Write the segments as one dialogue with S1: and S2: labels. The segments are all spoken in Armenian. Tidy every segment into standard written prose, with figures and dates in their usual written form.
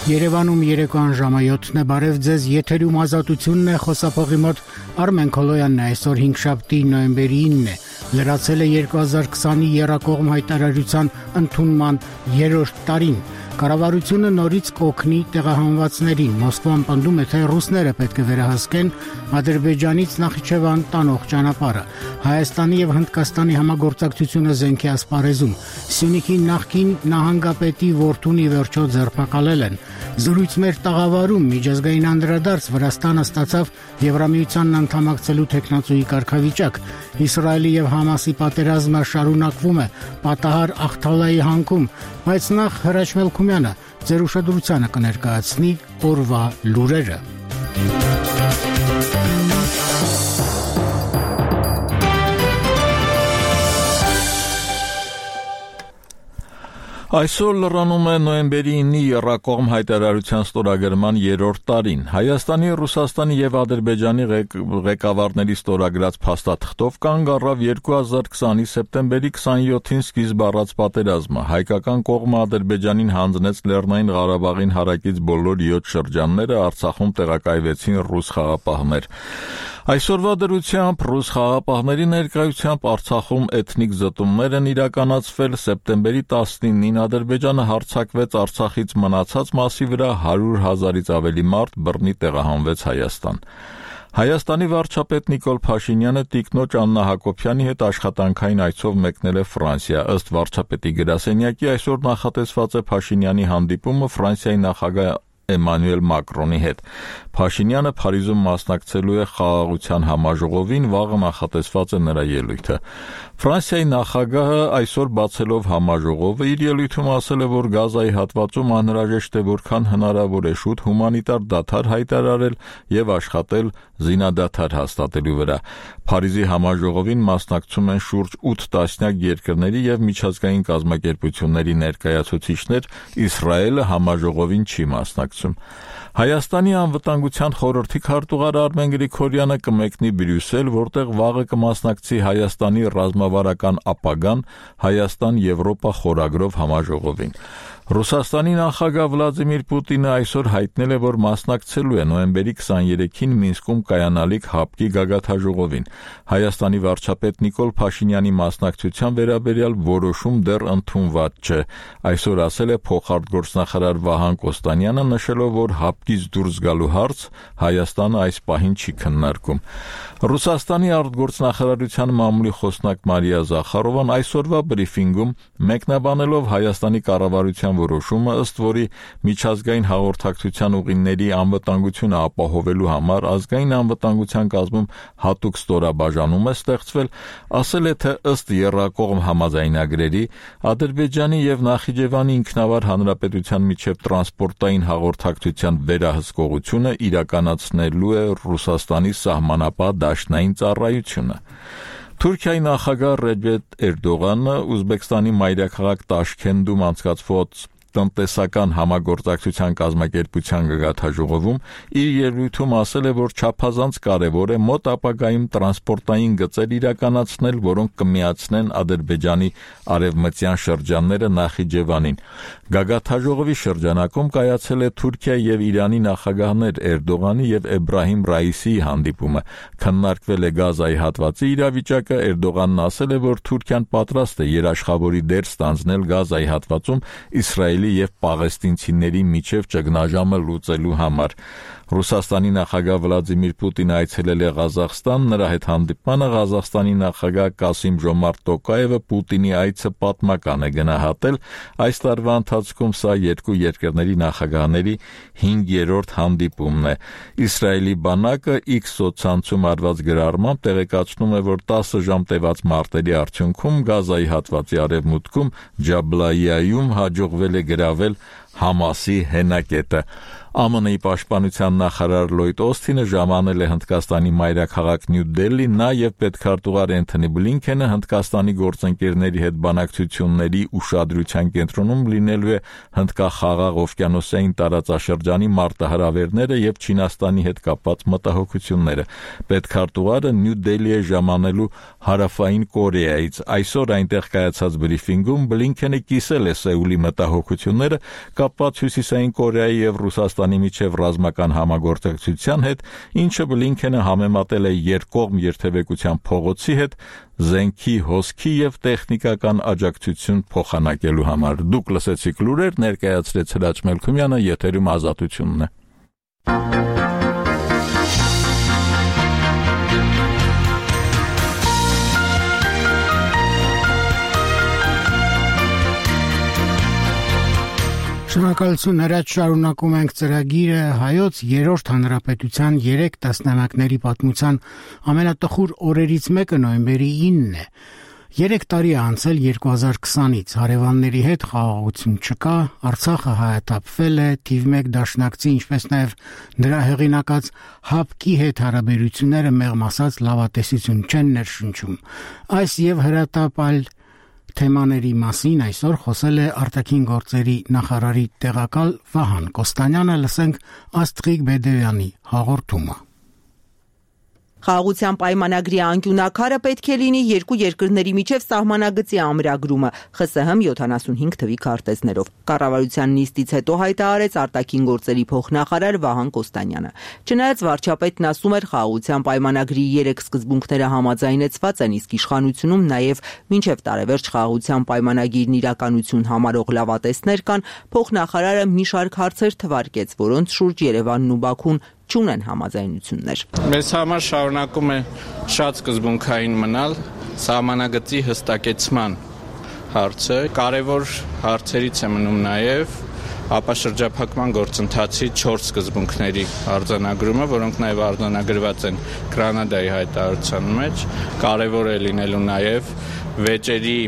S1: Երևանում երեկոյան ժամը 7-ն է, բարև ձեզ, եթերում ազատությունն է, խոսափողի մոտ Արմեն Քոլոյանն է, այսօր 5-շաբթի նոյեմբերի 9-ն է, լրացել է 2020-ի եռակողմ հայտարարության ընդունման 3-րդ տարին, կառավարությունը նորից կօգնի տեղահանվածներին, Մոսկվան պնդում է, թե ռուսները պետք է վերահսկեն Ադրբեջանից Նախիջևան տանող ճանապարհը, Հայաստանի եւ Հնդկաստանի համագործակցությունը զենքի ասպարեզում, Սյունիքի նախկին նահանգապետի որդուն ի վերջո ձերբակալել են, Զրույց մեր տաղավարում միջազգային անդրադարձ Վրաստանը ստացավ Եվրամիությանն անդամակցելու թեկնածուի կարգավիճակ, Իսրայելի եւ Համասի պատերազմը շարունակվում է պատահար Ախթալայի հանքում, բայց նախ Հրաչ Մելքումյանը ձեր ուշադրությանը կներկայացնի օրվա լուրերը։
S2: Այսօր լրանում է նոյեմբերի 9-ի եռակողմ հայտարարության ստորագրման 3-րդ տարին։ Հայաստանի, Ռուսաստանի եւ Ադրբեջանի ղեկավարների ստորագրած փաստաթղթով կանգ առավ 2020-ի սեպտեմբերի 27-ին սկիզբ առած պատերազմը։ Հայկական կողմը Ադրբեջանին հանձնեց Լեռնային Ղարաբաղին հարակից բոլոր 7 շրջանները, Արցախում տեղակայվեցին ռուս խաղապահներ։ Այսօրվա դրությամբ ռուս խաղապահների ներկայությամբ Արցախում էթնիկ զտումներ են իրականացվել, սեպտեմբերի 19-ին Ադրբեջանը հարձակվեց Արցախից մնացած մասի վրա 100,000-ից ավելի մարդ բռնի տեղահանվեց Հայաստան։ Հայաստանի վարչապետ Նիկոլ Փաշինյանը տիկնոջ Աննա Հակոբյանի հետ աշխատանքային այցով մեկնել է Ֆրանսիա։ Ըստ վարչապետի գրասենյակի այսօր նախատեսված է Փաշինյանի հանդիպումը Ֆրանսիայի նախագահ Էմանուել Մակրոնի հետ։ Փաշինյանը Փարիզում մասնակցելու է խաղաղության համաժողովին, վաղը նախատեսված է նրա ելույթը։ Ֆրանսիայի նախագահը այսօր բացելով համաժողովը իր ելույթում ասել է, որ Գազայի հատվածում անհրաժեշտ է որքան հնարավոր է շուտ հումանիտար դադար հայտարարել եւ աշխատել զինադադար հաստատելու վրա։ Փարիզի համաժողովին մասնակցում են շուրջ 8 տասնյակ երկրների եւ միջազգային կազմակերպությունների ներկայացուցիչներ, Իսրայելը համաժողովին չի մասնակցում։ Հայաստանի անվտանգության խորհրդի քարտուղար Արմեն Գրիգորյանը կմեկնի Բրյուսել, որտեղ վաղը կմասնակցի Հայաստանի ռազմավարական ապագան Հայաստան-Եվրոպա խորագրով համաժողովին։ Ռուսաստանի նախագահ Վլադիմիր Պուտինը այսօր հայտնել է, որ մասնակցելու է նոյեմբերի 23-ին Մինսկում կայանալիք ՀԱՊԿ-ի գագաթնաժողովին։ Հայաստանի վարչապետ Նիկոլ Փաշինյանի մասնակցության վերաբերյալ որոշում դեռ ընդունված չէ։ Այսօր ասել է փոխարտգործնախարար Վահան Կոստանյանը, նշելով, որ ՀԱՊԿ-ից դուրս գալու հարց Հայաստանը այս պահին չի քննարկում։ Ռուսաստանի արտգործնախարարության մամուլի խոսնակ Մարիա Զախարովան այսօրվա բրիֆինգում մեկնաբանելով Հայաստանի կառավարության որոշումը, ըստ որի միջազգային հաղորդակցության ուղիների անվտանգությունը ապահովելու համար ազգային անվտանգության կազմում հատուկ ստորաբաժանում է ստեղծվել, ասել է, թե ըստ եռակողմ համաձայնագրերի Ադրբեջանի եւ Նախիջևանի ինքնավար հանրապետության միջև տրանսպորտային հաղորդակցության վերահսկողությունը իրականացնելու է Ռուսաստանի սահմանապահ դաշնային ծառայությունը։ Թուրքիայի նախագահ Ռեջեփ Էրդողանը Ուզբեկստանի մայրաքաղաք Տաշքենդում անցկացված տնտեսական համագործակցության կազմակերպության գագաթնաժողովում իր ելույթում ասել է, որ չափազանց կարևոր է մոտ ապագայում տրանսպորտային գծեր իրականացնել, որոնք կմիացնեն Ադրբեջանի արևմտյան շրջանները Նախիջևանին։ Գագաթնաժողովի շրջանակում կայացել է Թուրքիայի եւ Իրանի նախագահներ Էրդողանի եւ Էբրահիմ Ռայիսիի հանդիպումը։ Քննարկվել է Գազայի հատվածի իրավիճակը, Էրդողանն ասել է, որ Թուրքիան պատրաստ է երաշխավորի դեր ստանձնել Գազայի հատվածում Իսրայելի եւ պաղեստինցիների միջև ճգնաժամը լուծելու համար։ Ռուսաստանի նախագահ Վլադիմիր Պուտինը այցելել է Ղազախստան, նրա հետ հանդիպմանը Ղազախստանի նախագահ Կասիմ Ժոմարտ Տոկաևը Պուտինի այցը պատմական է գնահատել։ Այս տարվա ընթացքում սա երկու երկրների նախագահների 5-րդ հանդիպումն է։ Իսրայելի բանակը X սոցցանցում արված գրառմամբ տեղեկացնում է, որ 10 ժամ տևած մարտերի արդյունքում Գազայի հատվածի արևմուտքում Ջաբլայիայում հաջողվել է գրավել Համասի հենակետը։ ԱՄՆ-ի պաշտպանության նախարար Լոյդ Օսթինը ժամանել է Հնդկաստանի մայրաքաղաք Նյու Դելհի, նա եւ պետքարտուղար Էնթոնի Բլինքենը Հնդկաստանի գործընկերների հետ բանակցությունների ուշադրության կենտրոնում լինելու է Հնդկախաղաղ օվկիանոսային տարածաշրջանի մարտահրավերները եւ Չինաստանի հետ կապված մտահոգությունները։ Պետքարտուղարը Նյու Դելհի է ժամանելու Հարավային Կորեայից։ Այսօր այնտեղ կայացած բրիֆինգում Բլինքենը կիսել է Սեուլի մտահոգությունները կապված Հյուսիսային Կորեայի եւ Ռուսաստանի միջև ռազմական համագործակցության հետ, ինչը Բլինքենը համեմատել է երկկողմ երթևեկության փողոցի հետ, զենքի հոսքի եւ տեխնիկական աջակցություն փոխանակելու համար։ Դուք լսեցիք լուրեր, ներկայացրեց Հրաչ Մելքումյանը, եթերում Ազատությունն է։
S1: Շնորհակալություն, Հրաչ, շարունակում ենք ծրագիրը հայոց երրորդ հանրապետության 3 տասնամյակների պատմության ամենատխուր օրերից մեկը նոյեմբերի 9-ն է։ 3 տարի է անցել 2020-ից, հարևանների հետ խաղաղություն չկա, Արցախը հայաթափվել է, թիվ 1 դաշնակցի, ինչպես նաև նրա հեղինակած ՀԱՊԿ-ի հետ հարաբերությունները մեղմ ասած լավատեսություն չեն ներշնչում։ Այս եւ հրատապ այլ թեմաների մասին այսօր խոսել է արտաքին գործերի նախարարի տեղակալ Վահան Կոստանյանը, լսենք Աստղիկ Բեդեյանի հաղորդումը։
S3: Խաղաղության պայմանագրի անկյունակարը պետք է լինի երկու երկրների միջև սահմանագծի ամրագրումը, ԽՍՀՄ 75 թվի քարտեզներով։ Կառավարության նիստից հետո հայտարարեց արտաքին գործերի փոխնախարար Վահան Կոստանյանը։ Չնայած վարչապետն ասում էր, խաղաղության պայմանագրի 3 սկզբունքները համաձայնեցված են, իսկ իշխանությունում նաև մինչև տարեվերջ խաղաղության պայմանագիրն իրականություն համարող լավատեսներ կան, փոխնախարարը մի շարք հարցեր թվարկեց, որոնց շուրջ Երևանն ու Բաքուն չունեն համաձայնություններ։
S4: Մեզ համար շարունակում է շատ սկզբունքային մնալ սահմանագծի հստակեցման հարցը։ Կարևոր հարցերից է մնում նաև ապաշրջափակման գործընթացի 4 սկզբունքների արձանագրումը, որոնք նաև արձանագրված են Գրանադայի հայտարարության մեջ։ Կարևոր է լինելու նաև վեճերի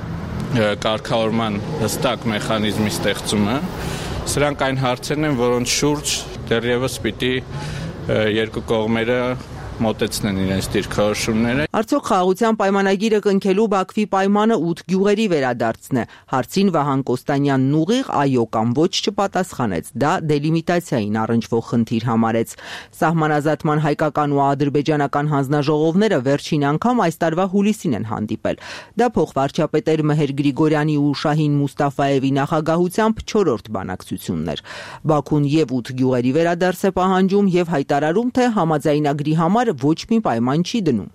S4: կարգավորման հստակ մեխանիզմի ստեղծումը։ Սրանք այն հարցերն են, որոնց շուրջ դեռևս պիտի երկու կողմերը մոտեցնեն իրենց դիրքորոշումները։
S3: Արդյոք խաղաղության պայմանագիրը կնքելու Բաքվի պայմանը 8 գյուղերի վերադարձն է։ Հարցին Վահան Կոստանյանն ուղիղ այո կամ ոչ չպատասխանեց։ Դա դելիմիտացիային առնչվող խնդիր համարեց։ Սահմանազատման հայկական ու ադրբեջանական հանձնաժողովները վերջին անգամ այս տարվա հուլիսին են հանդիպել։ Դա փոխվարչապետեր Մեհեր Գրիգորյանի ու Շահին Մուստաֆաևի նախագահությամբ 4-րդ բանակցությունն էր։ Բաքուն եւ 8 գյուղերի վերադարձ է պահանջում եւ հայտարարում, թե համաձայնագրի համար ոչ մի պայման չի դնում։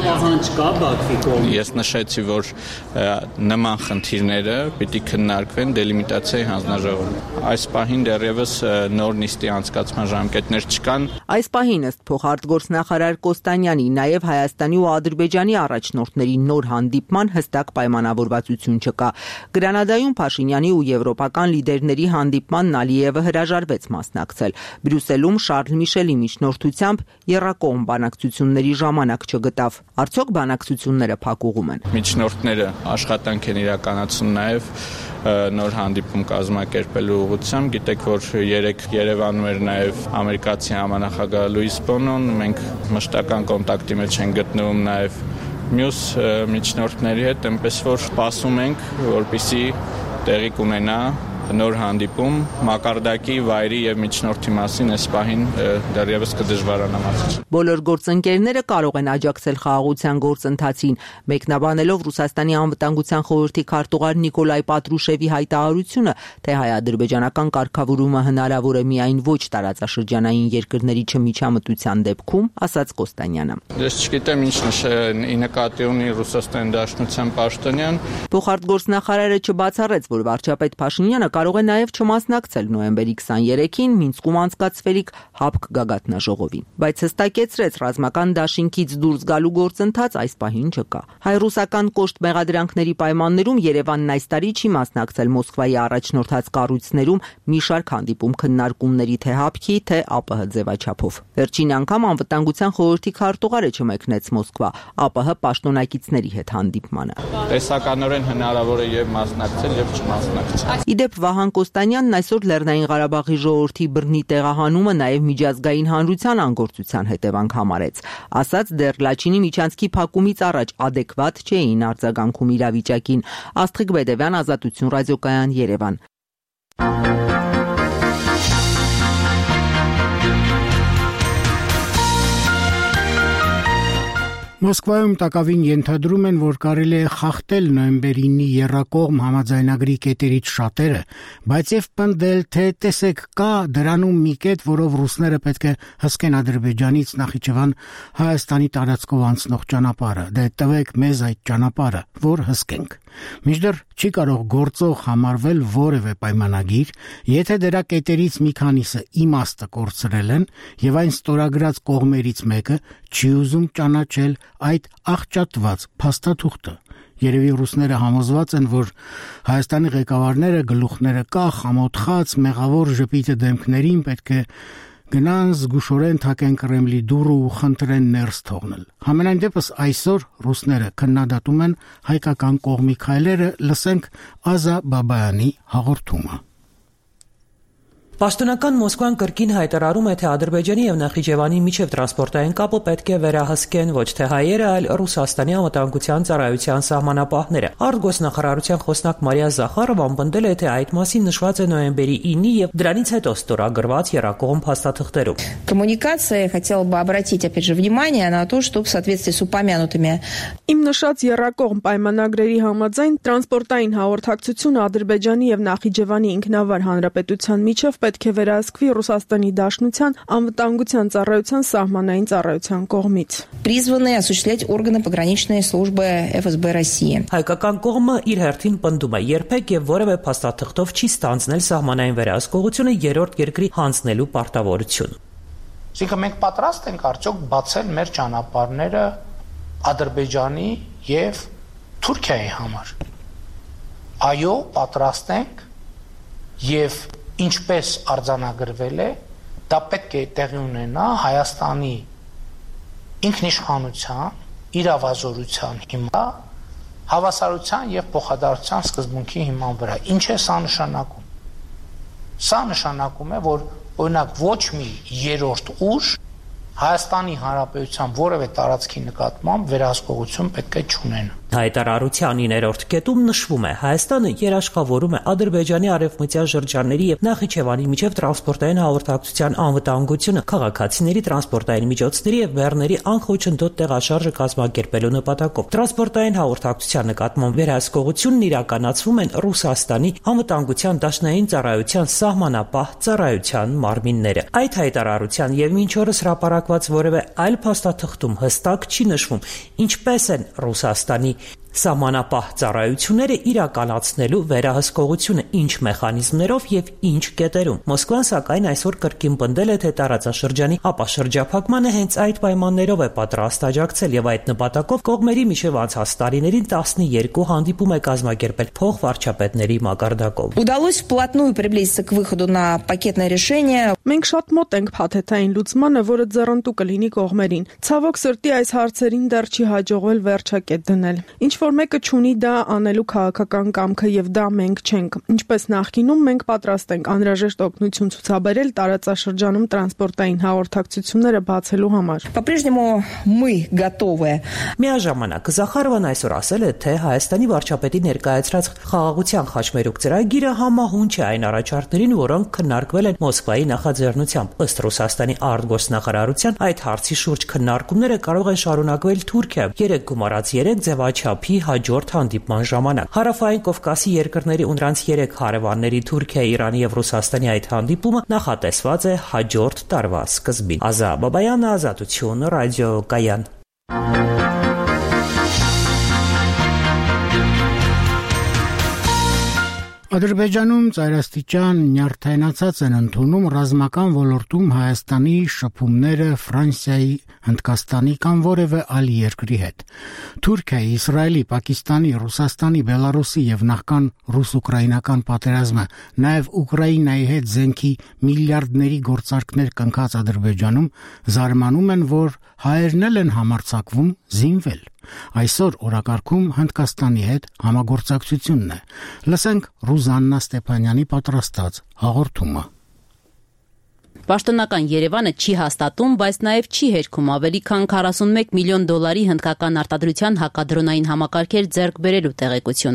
S4: Ես նշեցի, որ նման խնդիրները պիտի քննարկվեն դելիմիտացիայի հանձնաժողովում։ Այս պահին դեռևս նոր նիստի անցկացման ժամկետներ չկան։
S3: Այս պահին ըստ փոխարտգործնախարար Կոստանյանի նաև Հայաստանի ու Ադրբեջանի առաջնորդների նոր հանդիպման հստակ պայմանավորվածություն չկա։ Գրանադայում Փաշինյանի ու եվրոպական լիդերների հանդիպմանն Ալիևը հրաժարվեց մասնակցել։ Բրյուսելում Շարլ Միշելի միջնորդությամբ եռակողմ բանակցությունների ժամանակ չգտավ։ Արդյոք բանակցությունները փակուղում են։
S4: Միջնորդները աշխատանք են իրականացնում նաև նոր հանդիպում կազմակերպելու ուղղությամբ։ Գիտեք, որ Երևանում էր նաև ամերիկացի համանախագահ Լուիս Բոնոն, մենք մշտական կոնտակտի մեջ ենք գտնվում նաև մյուս միջնորդների հետ, այնպես որ սպասում ենք, որպեսզի տեղի կունենա նոր հանդիպում, մակարդակի, վայրի եւ միջնորդի մասին այս պահին դեռևս կդժվարանա ասել։
S3: Բոլոր գործընկերները կարող են աջակցել խաղաղության գործընթացին, մեկնաբանելով Ռուսաստանի անվտանգության խորհրդի քարտուղար Նիկոլայ Պատրուշևի հայտարարությունը, թե հայ-ադրբեջանական կարգավորումը հնարավոր է միայն ոչ տարածաշրջանային երկրների չմիջամտության դեպքում, ասաց Կոստանյանը։
S4: Ես չգիտեմ ինչ նկատի ունի Ռուսաստանի Դաշնության պաշտոնյան։
S3: Փոխարտգործնախարարը չբացառեց, որ վարչապետ Փաշինյանը կարող է նաև չմասնակցել նոյեմբերի 23-ին Մինսկում անցկացվելիք ՀԱՊԿ գագաթնաժողովին, բայց հստակեցրեց ռազմական դաշինքից դուրս գալու գործընթաց այս պահին չկա։ Հայ-ռուսական կոշտ մեղադրանքների պայմաններում Երևանն այս տարի չի մասնակցել Մոսկվայի առաջնորդած կառույցներում մի շարք հանդիպում քննարկումների թե ՀԱՊԿ-ի, թե ԱՊՀ ձևաչափով։ Վերջին անգամ անվտանգության խորհրդի քարտուղարը չմեկնեց Մոսկվա, ԱՊՀ պաշտոնակիցների հետ հանդիպմանը։
S4: Տեսականորեն հնարավոր է եւ մասնակցել եւ չմասնակցել։
S3: Իդեպ Վահան Կոստանյանն այսօր Լեռնային Ղարաբաղի ժողովրդի բռնի տեղահանումը նաև միջազգային հանրության անգործության հետևանք համարեց։ Ասաց, դեռ Լաչինի միջանցքի փակումից առաջ ադեկվատ չէին արձագանքում իրավիճակին։ Աստղիկ Բեդեվյան, Ազատություն ռադիոկայան, Երևան։
S1: Մոսկվայում տակավին ենթադրում են, որ կարելի է խախտել նոյեմբերի 9-ի եռակողմ համաձայնագրի կետերից շատերը, բայց եւ պնդել, թե տեսեք կա դրանում մի կետ, որով ռուսները պետք է հսկեն Ադրբեջանից Նախիջևան Հայաստանի տարածքով անցնող ճանապարհը, դե տվեք մեզ այդ ճանապարհը, որ հսկենք։ Մինչդեռ չի կարող գործող համարվել որևէ պայմանագիր, եթե դրա կետերից մի քանիսը իմաստը կորցրել են եւ այն ստորագրած կողմերից մեկը չի ուզում ճանաչել այդ աղճատված փաստաթուղթը։ Երևի ռուսները համոզված են, որ Հայաստանի ղեկավարները գլուխները կախ, ամոթխած, մեղավոր ժպիտը դեմքներին պետք է գնան զգուշորեն թակեն Կրեմլի դուռը ու խնդրեն ներս թողնել։ Համենայն դեպս այսօր ռուսները քննադատում են հայկական կողմի քայլերը, լսենք Ազա Բաբայանի հաղորդումը։
S5: Պաշտոնական Մոսկվան կրկին հայտարարում է, թե Ադրբեջանի եւ Նախիջևանի միջև տրանսպորտային կապը պետք է վերահսկեն ոչ թե հայերը, այլ Ռուսաստանի անվտանգության ծառայության սահմանապահները։ Արտգոսնախարարության խոսնակ Մարիա Զախարովան պնդել է, թե այդ մասին նշված է նոյեմբերի 9-ի եւ դրանից հետո ստորագրված եռակողմ փաստաթղթերում։
S6: Коммуникация, хотела бы обратить опять же внимание на то, что в соответствии с упомянутыми
S7: Իմ նշած եռակողմ պայմանագրերի համաձայն տրանսպորտային հաղորդակցությունը Ադրբեջանի եւ Նախիջևանի ինքնավար հանրապետության միջև պետք է վերահսկվի Ռուսաստանի Դաշնության անվտանգության ծառայության սահմանային ծառայության կողմից։
S6: призваны осуществлять органы пограничной службы ФСБ России.
S5: Հայկական կողմը իր հերթին պնդում է, երբեք եւ որևէ փաստաթղթով չի ստանձնել սահմանային վերահսկողությունը երրորդ երկրի հանձնելու պարտավորություն։
S8: Այսինքն մենք պատրաստ ենք արդյոք բացել մեր ճանապարհները Ադրբեջանի եւ Թուրքիայի համար։ Այո, պատրաստ ենք եւ ինչպես արձանագրվել է, դա պետք է տեղի ունենա Հայաստանի ինքնիշխանության, իրավազորության հիման, հավասարության եւ փոխադարձության սկզբունքի հիման վրա։ Ինչ է սա նշանակում։ Սա նշանակում է, որ օրինակ ոչ մի երրորդ ուժ Հայաստանի Հանրապետության որևէ տարածքի նկատմամբ վերահսկողություն պետք է չունենա։
S5: Հայտարարության 9-րդ կետում նշվում է, Հայաստանը երաշխավորում է Ադրբեջանի արևմտյան շրջանների եւ Նախիջևանի միջև տրանսպորտային հաղորդակցության անվտանգությունը, քաղաքացիների տրանսպորտային միջոցների եւ բեռների անխոչնդոտ տեղաշարժը կազմակերպելու նպատակով։ Տրանսպորտային հաղորդակցության նկատմամբ վերահսկողությունն իրականացվում են Ռուսաստանի անվտանգության դաշնային ծառայության սահմանապահ ծառայության մարմինները։ Այդ հայտարարության եւ մինչ օրս հրապարակված որևէ այլ փաստաթղթում հստակ չի նշվում, ինչպես են Ռուսաստանի սահմանապահ ծառայությունները իրականացնելու վերահսկողությունը, ինչ մեխանիզմներով եւ ինչ կետերում։ Մոսկվան սակայն այսօր կրկին պնդել է, թե տարածաշրջանի ապաշրջափակմանը հենց այդ պայմաններով է պատրաստ աջակցել եւ այդ նպատակով կողմերի միջև անցած տարիներին 12 հանդիպում է կազմակերպել փոխվարչապետների մակարդակով։
S6: Удалось вплотную приблизиться к выходу на пакетное решение.
S7: Մենք շատ մոտ ենք փաթեթային լուծմանը, որը ձեռնտու կլինի կողմերին։ Ցավոք սրտի այս հարցերին դեռ չի հաջողվել վերջակետ դնել։ Ինչ որ մեկը չունի դա անելու քաղաքական կամքը եւ դա մենք չենք։ Ինչպես նախկինում մենք պատրաստ ենք անհրաժեշտ օգնություն ցուցաբերել տարածաշրջանում տրանսպորտային հաղորդակցությունները բացելու համար։
S6: По-прежнему мы готовы.
S5: Միաժամանակ Զախարովան այսօր ասել է, թե Հայաստանի վարչապետի ներկայացրած խաղաղության խաչմերուկ ծրագիրը համահունչ է այն առաջարկներին, որոնք քննարկվել են Մոսկվայի նախաձեռնությամբ։ Ըստ Ռուսաստանի արտգոսնախարարության այդ հարցի շուրջ քննարկումները կարող են շարունակվել Թուրքիայում 3 գումարած 3 ձևաչափի հաջորդ հանդիպման ժամանակ։ Հարավային Կովկասի երկրների ու նրանց 3 հարևանների Թուրքիայի, Իրանի եւ Ռուսաստանի այդ հանդիպումը նախատեսված է հաջորդ տարվա սկզբին։ Ազա Բաբայանը, Ազատություն, ռադիո Կայան։
S1: Ադրբեջանում ծայրաստիճան նյարդայնացած են ընդունում ռազմական ոլորտում Հայաստանի շփումները Ֆրանսիայի, Հնդկաստանի կամ որևէ այլ երկրի հետ։ Թուրքիայի, Իսրայելի, Պակիստանի, Ռուսաստանի, Բելարուսի եւ նախքան ռուս-ուկրաինական պատերազմը, նաեւ Ուկրաինայի հետ զենքի միլիարդների գործարքներ կնքած Ադրբեջանում զարմանում են, որ հայերն են համարձակվում զինվել։ Այսօր օրակարգում Հնդկաստանի հետ համագործակցությունն է։ Լսենք Ռուզաննա Ստեփանյանի պատրաստած հաղորդումը։
S9: Պաշտոնական Երևանը չի հաստատում, բայց նաև չի հերքում ավելի քան 41 միլիոն դոլարի հնդկական արտադրության հակադրոնային համակարգեր ձեռք բերելու տեղեկությունը։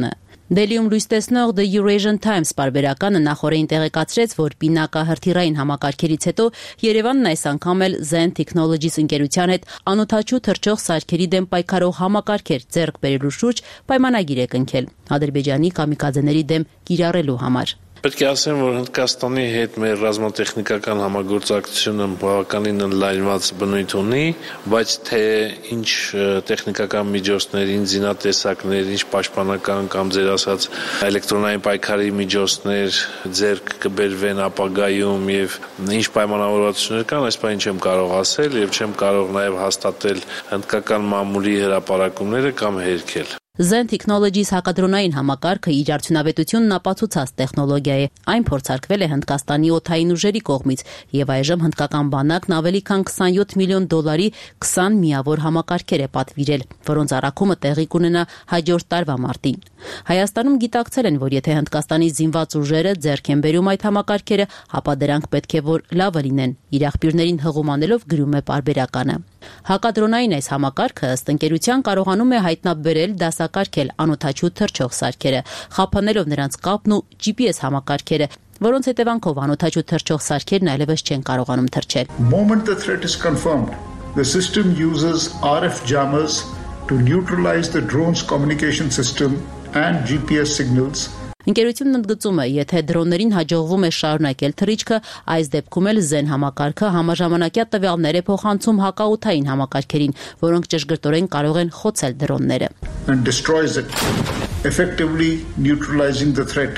S9: Դելիում լույս տեսնող The Eurasian Times պարբերականը նախորդին տեղեկացրեց, որ պինակահրթիռային համակարգերից հետո Երևանն այս անգամ էլ Zen Technologies ընկերության հետ անօդաչու թռչող սարքերի դեմ պայքարող համակարգեր ձեռք բերելու շուրջ պայմանագիր է կնքել Ադրբեջանի կամիկաձեների դեմ կիրառելու համար։
S10: Պետք է ասեմ, որ Հնդկաստանի հետ մեր ռազմատեխնիկական համագործակցությունը բավականին ընդլայնված բնույթ ունի, բայց թե ինչ տեխնիկական միջոցներ, ինչ զինատեսակներ, ինչ պաշտպանական կամ ձեր ասած էլեկտրոնային պայքարի միջոցներ ձեռք կբերվեն ապագայում եւ ինչ պայմանավորվածություններ կան, այս բանը չեմ կարող ասել եւ չեմ կարող նաեւ հաստատել հնդկական մամուլի հրապարակումները կամ հերքել։
S9: Zen Technologies հակադրոնային համակարգը իր արդյունավետությունն ապացուցած տեխնոլոգիա է։ Այն փորձարկվել է Հնդկաստանի օդային ուժերի կողմից եւ այժմ հնդկական բանակն ավելի քան $27 միլիոն 20 միավոր համակարգեր է պատվիրել, որոնց առաքումը տեղի կունենա հաջորդ տարվա մարտին։ Հայաստանում գիտակցել են, որ եթե Հնդկաստանի զինված ուժերը ձեռք են բերում այդ համակարգերը, ապա դրանք պետք է որ լավը լինեն, իր աղբյուրներին հղում անելով գրում է պարբերականը։ Հակադրոնային այս համակարգը ըստ ընկերության կարողանում է հայտնաբերել դասակարգել անօդաչու թռչող սարքերը, խափանելով նրանց կապն ու GPS համակարգերը, որոնց հետևանքով անօդաչու թռչող սարքերն այլևս չեն կարողանում թռչել։
S11: Moment the threat is confirmed, the system uses RF jammers to neutralize the drone's communication system and GPS signals.
S9: Ընկերությունն ընդգծում է, եթե դրոններին հաջողվում է շարունակել թռիչքը, այս դեպքում էլ Zen համակարգը համաժամանակյա տվյալներ է փոխանցում հակաօդային համակարգերին, որոնք ճշգրտորեն կարող են խոցել դրոնները։
S11: And destroys it, effectively neutralizing the threat.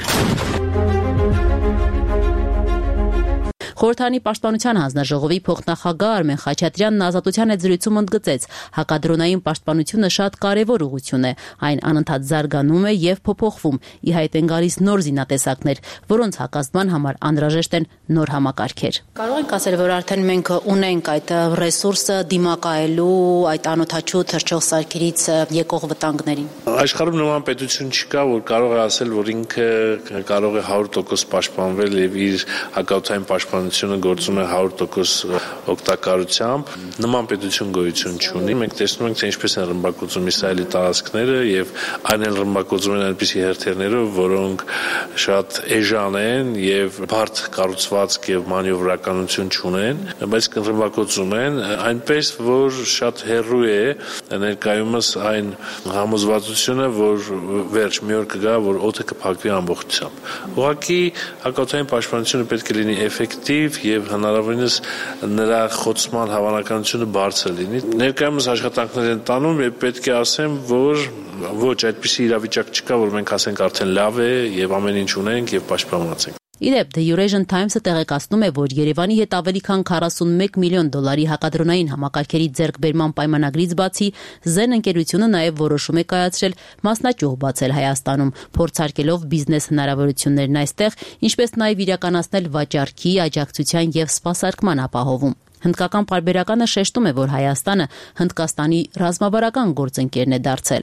S9: Խորհրդանի պաշտպանության հանձնաժողովի փոխնախագահ Արմեն Խաչատրյանն Ազատության հետ զրույցում ընդգծեց, հակադրոնային պաշտպանությունը շատ կարևոր ուղղություն է, այն անընդհատ զարգանում է եւ փոփոխվում, ի հայտ են գալիս նոր զինատեսակներ, որոնց հակազդման համար անհրաժեշտ են նոր համակարգեր։ Կարող ենք ասել, որ արդեն մենք ունենք այդ ռեսուրսը դիմակայելու այդ անօդաչու թռչող սարքերից եկող վտանգներին։
S10: Աշխարհում նման պետություն չկա, որ կարող է ասել, որ ինքը կարող է 100% պաշտպանվել եւ իր հակաօդային պաշտպանությունը գործում է 100% օգտակարությամբ, նման պետություն գոյություն չունի։ Մենք տեսնում ենք, թե ինչպես են ռմբակոծում Իսրայելի տարածքները եւ այն էլ ռմբակոծում են այնպիսի հերթերներով, որոնք շատ էժան են եւ բարդ կառուցվածք եւ մանևրականություն չունեն, բայց ռմբակոծում են այնպես, որ շատ հեռու է ներկայումս այն համոզվածությունը, որ վերջ մի օր կգա, որ օդը կփակվի ամբողջությամբ։ Ուղղակի հակաօդային պաշտպանությունը պետք է լինի էֆեկտիվ եւ հնարավորինս նրա խոցման հավանականությունը բարձր լինի։ Ներկայումս աշխատանքներ են տանում եւ պետք է ասեմ, որ ոչ այդպիսի իրավիճակ չկա, որ մենք ասենք արդեն լավ է եւ ամեն ինչ ունենք եւ պաշտպանված ենք։
S9: Իդեպ The Eurasian Times-ը տեղեկացնում է, որ Երևանի հետ ավելի քան $41 միլիոն հակադրոնային համակարգերի ձեռքբերման պայմանագրից բացի Zen ընկերությունը նաև որոշում է կայացրել մասնաճյուղ բացել Հայաստանում, փորձարկելով բիզնես հնարավորություններն այստեղ, ինչպես նաև իրականացնել վաճառքի, աջակցության եւ սպասարկման ապահովում։ Հնդկական պարբերականը շեշտում է, որ Հայաստանը Հնդկաստանի ռազմավարական գործընկերն է դարձել։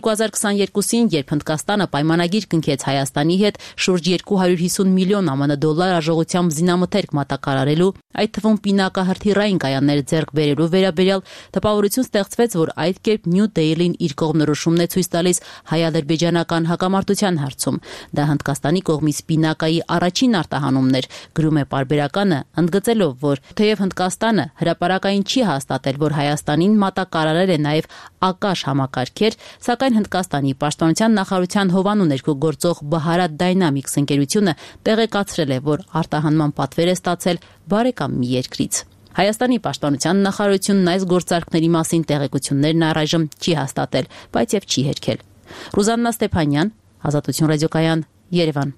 S9: 2022-ին, երբ Հնդկաստանը պայմանագիր կնքեց Հայաստանի հետ շուրջ $250 միլիոն ԱՄՆ արժողությամբ զինամթերք մատակարարելու, այդ թվում պինակահրթիռային կայաններ ձեռք բերելու վերաբերյալ տպավորություն ստեղծվեց, որ այդ կերպ Նյու Դելին իր կողմնորոշումն է ցույց տալիս հայ-ադրբեջանական հակամարտության հարցում։ Դա Հնդկաստանի կողմից պինակայի առաջին արտահանումն էր, գրում է պարբերականը, ընդգծելով, որ թեև Հնդկաստանը հրապարակային չի հաստատել, որ Հայաստանին մատակարարել է նաև Ակաշ համակարգեր, սակայն Հնդկաստանի պաշտպանության նախարարության հովանու ներքո գործող Բահարատ Dynamics ընկերությունը տեղեկացրել է, որ արտահանման պատվեր է ստացել բարեկամ մի երկրից։ Հայաստանի պաշտպանության նախարարությունն այս գործարքների մասին տեղեկություններն առայժմ չի հաստատել, բայց եւ չի հերքել։ Ռուզաննա Ստեփանյան, Ազատություն ռադիոկայան, Երևան։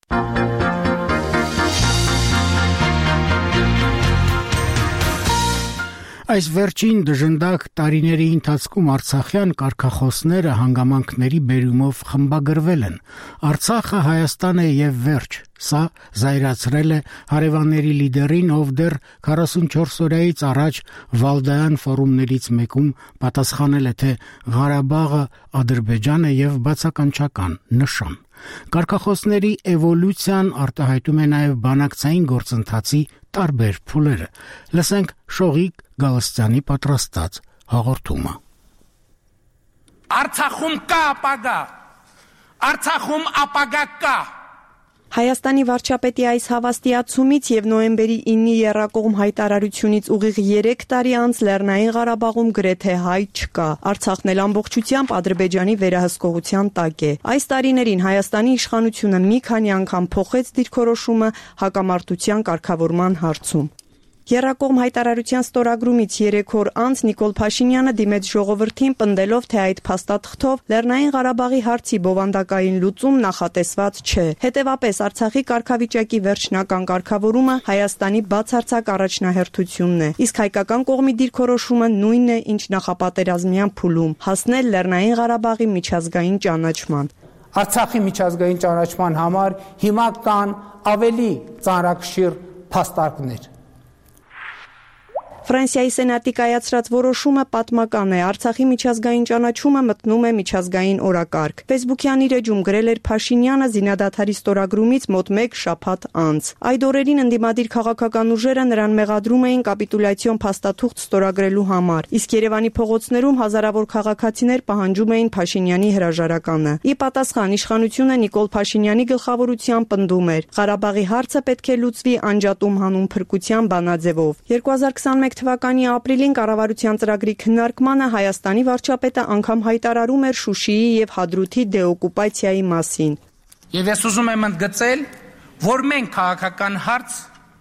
S1: Այս վերջին դժնդակ տարիների ընթացքում արցախյան կարգախոսները հանգամանքների բերումով խմբագրվել են։ Արցախը Հայաստան է եւ վերջ։ Սա զայրացրել է հարևանների լիդերին, ով դեռ 44 օրից առաջ Վալդայան ֆորումներից մեկում պատասխանել է, թե Ղարաբաղը Ադրբեջան է եւ բացականչական նշան։ Կարգախոսների էվոլյուցիան արտահայտում է նաև բանակցային գործընթացի տարբեր փուլերը։ Լսենք Շողիկ Գալստյանի պատրաստած հաղորդումը։
S8: Արցախում կա ապագա։ Արցախում ապագա կա։
S7: Հայաստանի վարչապետի այս հավաստիացումից եւ նոյեմբերի 9-ի եռակողմ հայտարարությունից ուղիղ 3 տարի անց Լեռնային Ղարաբաղում գրեթե հայ չկա։ Արցախն էլ ամբողջությամբ Ադրբեջանի վերահսկողության տակ է։ Այս տարիներին Հայաստանի իշխանությունը մի քանի անգամ փոխեց դիրքորոշումը հակամարտության կարգավորման հարցում։ Եռակողմ հայտարարության ստորագրումից 3 օր անց Նիկոլ Փաշինյանը դիմեց ժողովրդին պնդելով, թե այդ փաստաթղթով Լեռնային Ղարաբաղի հարցի բովանդակային լուծում նախատեսված չէ։ Հետևաբար Արցախի կարգավիճակի վերջնական կարգավորումը Հայաստանի բացարձակ առաջնահերթությունն է, իսկ հայկական կողմի դիրքորոշումը նույնն է, ինչ նախապատերազմյան փուլում՝ հասնել Լեռնային Ղարաբաղի միջազգային ճանաչման։
S8: Արցախի միջազգային ճանաչման համար հիմա կան ավելի ծանրակշիռ փաստարկներ։
S7: Ֆրանսիայի սենատի կայացրած որոշումը պատմական է։ Արցախի միջազգային ճանաչումը մտնում է միջազգային օրակարգ։ Facebook-յան իր էջում գրել էր Փաշինյանը զինադադարի ստորագրումից մոտ 1 շաբաթ անց։ Այդ օրերին ընդդիմադիր քաղաքական ուժերը նրան մեղադրում էին կապիտուլյացիոն փաստաթուղթ ստորագրելու համար, իսկ Երևանի փողոցներում հազարավոր քաղաքացիներ պահանջում էին Փաշինյանի հրաժարականը։ Ի պատասխան իշխանությունը Նիկոլ Փաշինյանի գլխավորությամբ պնդում էր. Ղարաբաղի հարցը պետք է լուծվի անջատում հանուն փրկության բանաձևով։ 2021 թվականի ապրիլին կառավարության ծրագրի քննարկմանը Հայաստանի վարչապետը անգամ հայտարարում էր Շուշիի եւ Հադրութի դեօկուպացիայի մասին։
S8: Եվ ես ուզում եմ ընդգծել, որ մենք քաղաքական հարց,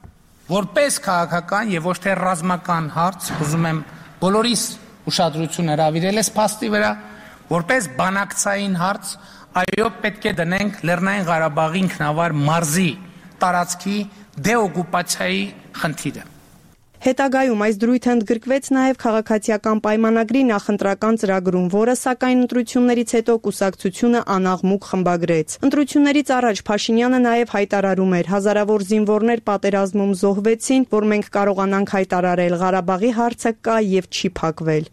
S8: որպես քաղաքական եւ ոչ թե ռազմական հարց, ուզում եմ բոլորիս ուշադրություն հրավիրել այս փաստի վրա, որպես բանակցային հարց, այո, պետք է դնենք Լեռնային Ղարաբաղի ինքնավար մարզի տարածքի դեօկուպացիայի խնդիրը։
S7: Հետագայում այս դրույթը ընդգրկվեց նաև քաղաքացիական պայմանագրի նախընտրական ծրագրում, որը սակայն ընտրություններից հետո կուսակցությունը անաղմուկ խմբագրեց։ Ընտրություններից առաջ Փաշինյանը նաև հայտարարում էր. հազարավոր զինվորներ պատերազմում զոհվեցին, որ մենք կարողանանք հայտարարել Ղարաբաղի հարցը կա եւ չի փակվել։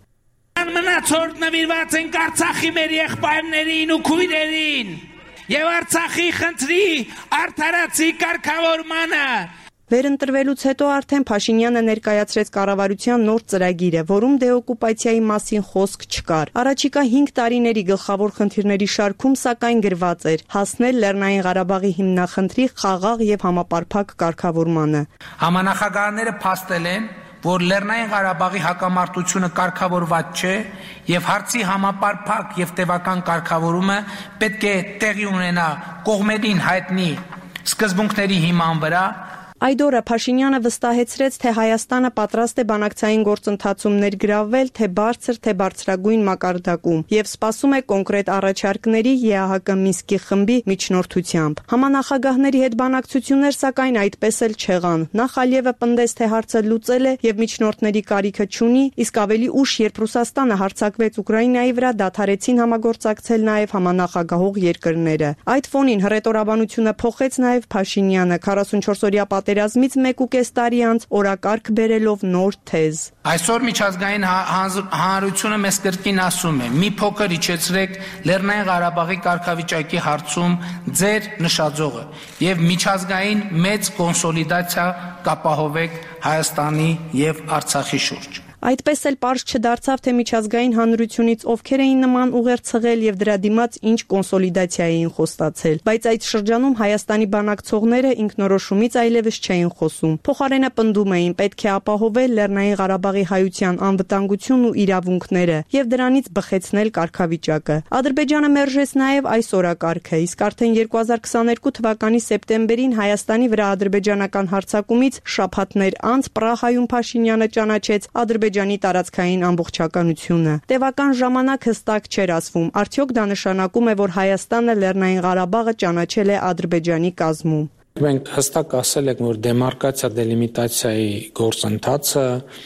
S8: Մնացորդ նվիրված են Արցախի մեր եղբայրներին ու քույրերին եւ Արցախի խնդրի արդարացի կարգավորմանը։
S7: Վերընտրվելուց հետո արդեն Փաշինյանը ներկայացրեց կառավարության նոր ծրագիրը, որում դեօկուպացիայի մասին խոսք չկար։ Առաջիկա 5 տարիների գլխավոր խնդիրների շարքում սակայն գրված էր. հասնել Լեռնային Ղարաբաղի հիմնախնդրի խաղաղ եւ համապարփակ կարգավորմանը։
S8: Համանախագահները փաստել են, որ Լեռնային Ղարաբաղի հակամարտությունը կարգավորված չէ եւ հարցի համապարփակ եւ տևական կարգավորումը պետք է տեղի ունենա կողմերին հայտնի սկզբունքների հիման վրա։
S7: Այդ օրը Փաշինյանը վստահեցրեց, թե Հայաստանը պատրաստ է բանակցային գործընթացում ներգրավվել թե բարձր, թե բարձրագույն մակարդակում եւ սպասում է կոնկրետ առաջարկների ԵԱՀԿ Մինսկի խմբի միջնորդությամբ։ Համանախագահների հետ բանակցություններ սակայն այդպես էլ չեղան։ Նախ Ալիևը պնդեց, թե հարցը լուծել է եւ միջնորդների կարիքը չունի, իսկ ավելի ուշ, երբ Ռուսաստանը հարձակվեց Ուկրաինայի վրա, դադարեցին համագործակցել նաեւ համանախագահող երկրները։ Այդ ֆոնին հռետորաբանությունը փոխեց նաեւ Փաշինյանը 44-օրյա պատերազմից 1.5 տարի անց օրակարգ բերելով նոր թեզ։
S8: Այսօր միջազգային հանրությունը մեզ կրկին ասում է. մի փոքր իջեցրեք Լեռնային Ղարաբաղի կարգավիճակի հարցում ձեր նշաձողը եւ միջազգային մեծ կոնսոլիդացիա կապահովեք Հայաստանի եւ Արցախի շուրջ։
S7: Այդպես էլ պարզ չդարձավ, թե միջազգային հանրությունից ովքեր էին նման ուղեր ցղել եւ դրա դիմաց ինչ կոնսոլիդացիա էին խոստացել, բայց այդ շրջանում Հայաստանի բանակցողները ինքնորոշումից այլևս չէին խոսում։ Փոխարենը պնդում էին պետք է ապահովել Լեռնային Ղարաբաղի հայության անվտանգությունն ու իրավունքները եւ դրանից բխեցնել կարգավիճակը։ Ադրբեջանը մերժեց նաեւ այս օրակարգը, իսկ արդեն 2022 թվականի սեպտեմբերին Հայաստանի վրա ադրբեջանական հարձակումից շաբաթներ անց Պրահայում Փաշինյանը ճանաչեց Ադրբեջանի տարածքային ամբողջականությունը։ Տևական ժամանակ հստակ չէր ասվում, արդյոք դա նշանակում է, որ Հայաստանը Լեռնային Ղարաբաղը ճանաչել է Ադրբեջանի կազմում։
S12: Մենք հստակ ասել ենք, որ դեմարկացիա դելիմիտացիայի գործընթացը,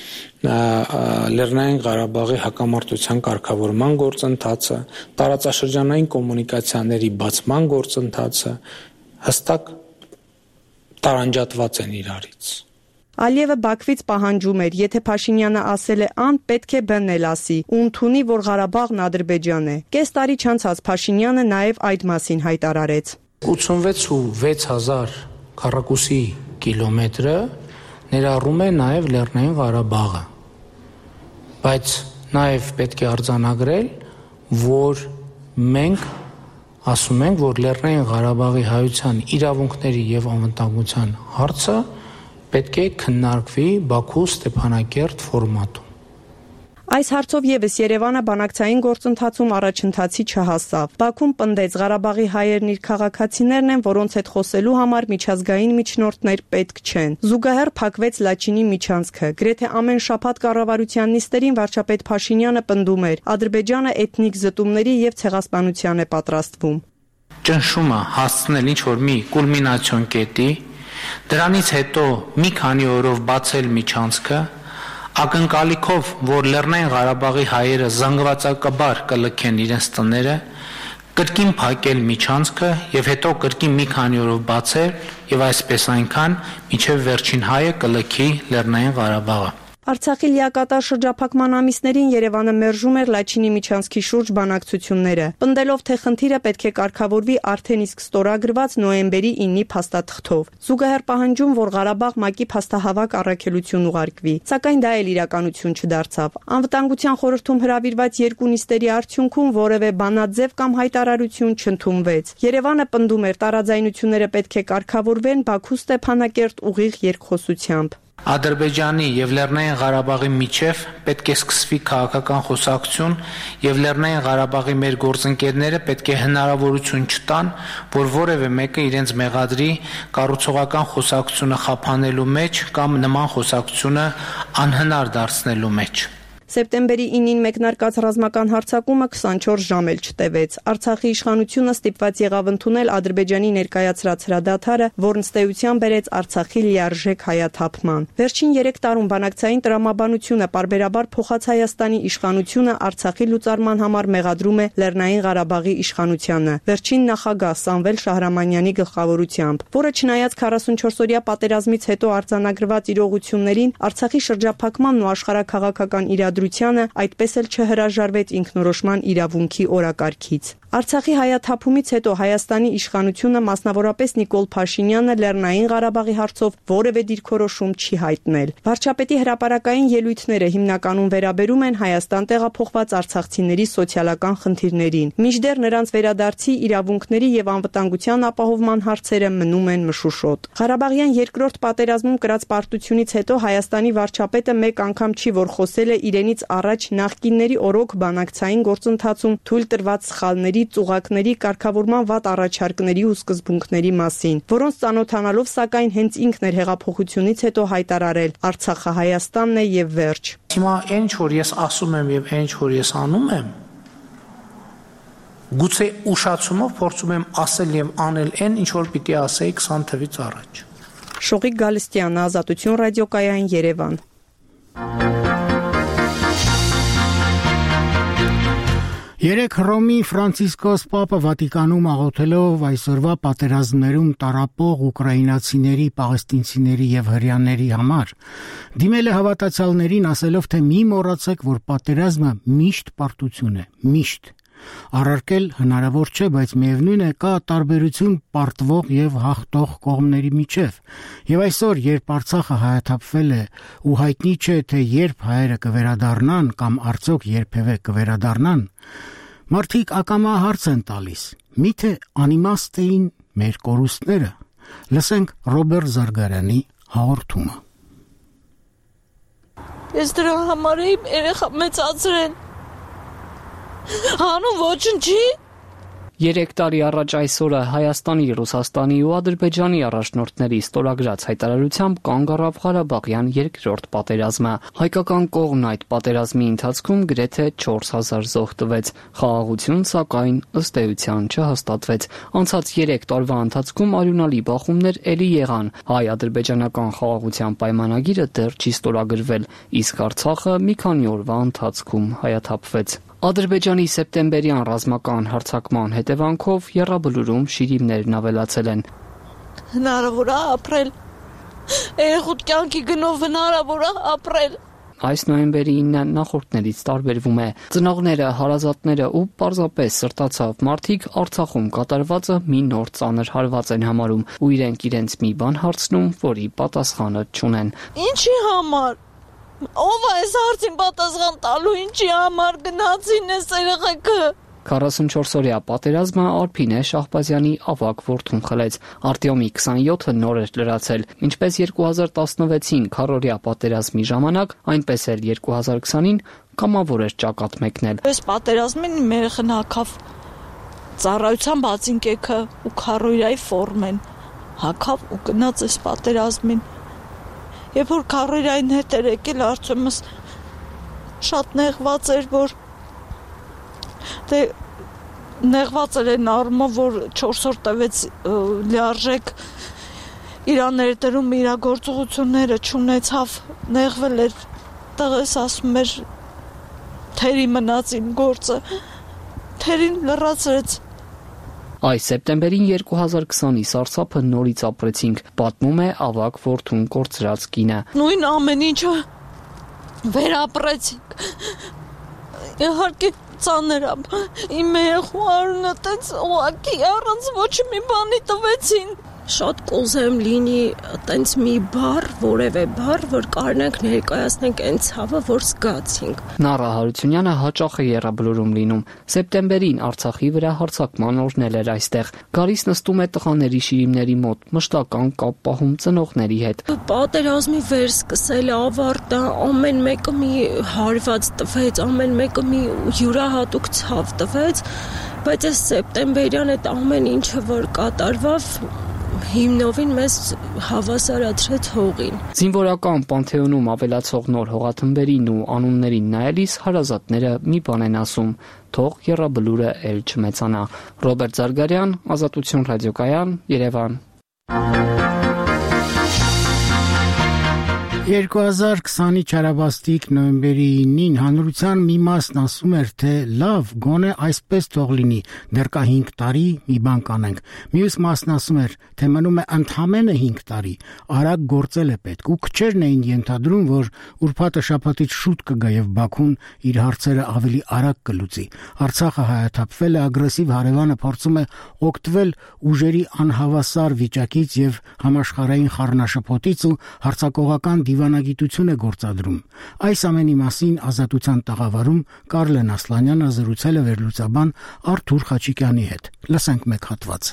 S12: Լեռնային Ղարաբաղի հակամարտության կարգավորման գործընթացը, տարածաշրջանային կոմունիկացիաների բացման գործընթացը հստակ տարանջատված են իրարից։
S7: Ալիևը Բաքվից պահանջում էր, եթե Փաշինյանը ասել է ան, պետք է բն էլ ասի, ու ընդունի, որ Ղարաբաղն Ադրբեջան է։ Կես տարի չանցած Փաշինյանը նաև այդ մասին հայտարարեց։
S8: 86,000 քառակուսի կիլոմետրը ներառում է նաև Լեռնային Ղարաբաղը։ Բայց նաև պետք է արձանագրել, որ մենք
S12: ասում ենք, որ Լեռնային Ղարաբաղի հայության իրավունքների եւ անվտանգության հարցը պետք է քննարկվի Բաքու Ստեփանակերտ ֆորմատում։
S7: Այս հարցով եւս Երևանը բանակցային գործընթացում առաջընթացի չհասավ։ Բաքուն պնդեց Ղարաբաղի հայերն իր քաղաքացիներն են, որոնց հետ խոսելու համար միջազգային միջնորդներ պետք չեն։ Զուգահեռ փակվեց Լաչինի միջանցքը։ Գրեթե ամեն շաբաթ կառավարության նիստերին վարչապետ Փաշինյանը պնդում էր. Ադրբեջանը էթնիկ զտումների եւ ցեղասպանության է պատրաստվում։
S12: Ճնշումը հասցնել ինչ որ մի կուլմինացիոն կետի, դրանից հետո մի քանի օրով բացել միջանցքը, ակնկալիքով, որ Լեռնային Ղարաբաղի հայերը զանգվածակաբար կլքեն իրենց տները, կրկին փակել միջանցքը եւ հետո կրկին մի քանի օրով բացել եւ այսպես այնքան, մինչեւ վերջին հայը կլքի Լեռնային Ղարաբաղը։
S7: Արցախի լիակատար շրջափակման ամիսներին Երևանը մերժում էր Լաչինի միջանցքի շուրջ բանակցությունները, պնդելով, թե խնդիրը պետք է կարգավորվի արդեն իսկ ստորագրված նոյեմբերի 9-ի փաստաթղթով։ Զուգահեռ պահանջում, որ Ղարաբաղ ՄԱԿ-ի փաստահավաք առաքելություն ուղարկվի, սակայն դա էլ իրականություն չդարձավ։ Անվտանգության խորհրդում հրավիրված երկու նիստերի արդյունքում որևէ բանաձև կամ հայտարարություն չընդունվեց։ Երևանը պնդում էր, տարաձայնությունները պետք է կարգավորվեն Բաքու Ստեփանակերտ ուղիղ երկխոսությամբ։
S12: Ադրբեջանի եւ Լեռնային Ղարաբաղի միջև պետք է սկսվի քաղաքական խոսակցություն եւ Լեռնային Ղարաբաղի մեր գործընկերները պետք է հնարավորություն չտան, որ որևէ մեկը իրենց մեղադրի կառուցողական խոսակցությունը խափանելու մեջ կամ նման խոսակցությունը անհնար դարձնելու մեջ։
S7: Սեպտեմբերի 9-ին մեկնարկած ռազմական հարձակումը 24 ժամ էլ չտևեց։ Արցախի իշխանությունը ստիպված եղավ ընդունել Ադրբեջանի ներկայացրած հրադադարը, որն ըստ էության բերեց Արցախի լիարժեք հայաթափման։ Վերջին 3 տարում բանակցային տրամաբանությունը պարբերաբար փոխած Հայաստանի իշխանությունը Արցախի լուծարման համար մեղադրում է Լեռնային Ղարաբաղի իշխանությանը։ Վերջին նախագահ Սամվել Շահրամանյանի գլխավորությամբ, որը չնայած 44-օրյա պատերազմից հետո արձանագրված իրողություններին, Արցախի շրջափակմանն ու աշխարհաքաղաքական այդպես էլ չհրաժարվեց ինքնորոշման իրավունքի օրակարգից։ Արցախի հայաթափումից հետո Հայաստանի իշխանությունը, մասնավորապես Նիկոլ Փաշինյանը, Լեռնային Ղարաբաղի հարցով որևէ դիրքորոշում չի հայտնել։ Վարչապետի հրապարակային ելույթները հիմնականում վերաբերում են Հայաստան տեղափոխված արցախցիների սոցիալական խնդիրներին, մինչդեռ նրանց վերադարձի իրավունքների եւ անվտանգության ապահովման հարցերը մնում են մշուշոտ։ Ղարաբաղյան երկրորդ պատերազմում կրած պարտությունից հետո Հայաստանի վարչապետը մեկ անգամ չի որ խոսել է իրենից առաջ նախկինների օրոք բանակցային գործընթացում թույլ տրված սխալների, ծուղակների, կարգավորման վատ առաջարկների ու սկզբունքների մասին, որոնց ծանոթանալով սակայն հենց ինքն էր հեղափոխությունից հետո հայտարարել Արցախը Հայաստանն է եւ վերջ։
S12: Հիմա այն որ ես ասում եմ եւ այն որ ես անում եմ, գուցե ուշացումով փորձում եմ ասել եւ անել այն ինչ որ պիտի ասեի 20 թվից առաջ։
S7: Շողիկ Գալստյան, Ազատություն ռադիոկայան, Երևան։
S1: Երեք Հռոմի Ֆրանցիսկոս Պապը Վատիկանում աղոթելով այսօրվա պատերազմներում տառապող ուկրաինացիների, պաղեստինցիների եւ հրեաների համար դիմել է հավատացյալներին ասելով, թե մի մոռացեք, որ պատերազմը միշտ պարտություն է, միշտ։ Առարկել հնարավոր չէ, բայց միևնույն է կա տարբերություն պարտվող եւ հաղթող կողմների միջև։ Եվ այսօր, երբ Արցախը հայաթափվել է ու հայտնի չէ, թե երբ հայերը կվերադառնան կամ արդյոք երբևէ կվերադառնան, մարդիկ ակամա հարց են տալիս. միթե անիմաստ էին մեր կորուստները։ Լսենք Ռոբերտ Զարգարյանի հաղորդումը։
S13: Ես դրա համար եմ երեխա մեծացրել։ Հանուն ոչնչի։
S14: 3 տարի առաջ այսօրը Հայաստանի, Ռուսաստանի ու Ադրբեջանի առաջնորդների ստորագրած հայտարարությամբ կանգ առավ Ղարաբաղյան երկրորդ պատերազմը։ Հայկական կողմն այդ պատերազմի ընթացքում գրեթե 4000 զոհ տվեց։ Խաղաղություն, սակայն ըստ էության չհաստատվեց։ Անցած 3 տարվա ընթացքում արյունալի բախումներ էլի եղան։ Հայ-ադրբեջանական խաղաղության պայմանագիրը դեռ չի ստորագրվել, իսկ Արցախը մի քանի օրվա ընթացքում հայաթափվեց։ Ադրբեջանի սեպտեմբերյան ռազմական հարձակման հետևանքով Եռաբլուրում շիրիմներն ավելացել են։
S13: Հնարավոր է ապրել։ Երեխուտ կյանքի գնով հնարավոր է ապրել։
S14: Այս նոյեմբերի 9-ը նախորդներից տարբերվում է։ Ծնողները, հարազատները ու պարզապես սրտացավ մարդիկ Արցախում կատարվածը մի նոր ծանր հարված են համարում ու իրենց մի բան հարցնում, որի պատասխանը չունեն։
S13: Ինչի համար։ Ով է այս հարցին պատասխան տալու, ինչի համար գնացին այս երեխեքը։
S14: 44-օրյա պատերազմը Արփինե Շահբազյանի ավագ որդուն խլեց։ Արտյոմի 27-ը նոր էր լրացել, ինչպես 2016-ին քառօրյա պատերազմի ժամանակ, այնպես էլ 2020-ին կամավոր էր ճակատ մեկնել։
S13: Այս պատերազմին մեր խնաքավ ծառայության բացինկեքը ու քառօրյայի ֆորմեն հակավ ու գնաց այս պատերազմին։ Երբ որ քառօրյային հետ էր եկել, արդյոք շատ նեղված էր, որ նեղված էր այն առումով, որ 4 օր տևեց լիարժեք իր ներդրում իրագործողությունները չունեցավ, նեղվել էր, տղես ասում էր թերի մնաց իմ գործը, թերին լրացրեց։
S14: Այս սեպտեմբերին 2020-ի սարսափը նորից ապրեցինք, պատմում է ավագ որդուն կորցրած կինը։
S13: Նույն ամեն ինչը վերապրեցինք։ Իհարկե ծանր է, իմ երեխու արունը տենց ուղղակի առանց ոչ մի բանի տվեցին։ Շատ կուզեմ լինի տենց մի բառ, որևէ բառ, որ կարողանանք ներկայացնենք այն ցավը, որ զգացինք։
S14: Նարա Հարությունյանը հաճախ է եռաբլուրում լինում։ Սեպտեմբերին Արցախի վրա հարձակման օրն էր այստեղ։ Գալիս նստում է տղաների շիրիմների մոտ, մշտական կապ պահում ծնողների հետ։
S13: Պատերազմի վերսկսել ավարտը, ամեն մեկը մի հարված տվեց, ամեն մեկը մի յուրահատուկ ցավ տվեց, բայց այս սեպտեմբերյան այդ ամեն ինչը որ կատարվավ հիմնովին մեզ հավասարացրեց հողին։
S14: Զինվորական Պանթեոնում ավելացող նոր հողաթմբերին ու անուններին նայելիս հարազատները մի բան են ասում՝ թող եռաբլուրը էլ չմեծանա։ Ռոբերտ Զարգարյան, Ազատություն ռադիոկայան, Երևան։
S1: 2020-ի չարաբաստիկ նոյեմբերի 9-ին հանրության մի մասն ասում էր, թե լավ, գոնե այսպես թող լինի, դեռ կա 5 տարի, մի բան կանենք։ Մյուս մասն ասում էր, թե մնում է ընդամենը 5 տարի, արագ գործել է պետք, ու քչերն էին ենթադրում, որ ուրբաթը շաբաթից շուտ կգա եւ Բաքուն իր հարցերը ավելի արագ կլուծի։ Արցախը հայաթափվել է, ագրեսիվ հարևանը փորձում է օգտվել ուժերի անհավասար վիճակից եւ համաշխարհային խառնաշփոթից ու հարձակողական դիվանագիտություն է գործադրում։ Այս ամենի մասին Ազատության տաղավարում Կարլեն Ասլանյանը զրուցել է վերլուծաբան Արթուր Խաչիկյանի հետ։ Լսենք մեկ հատված։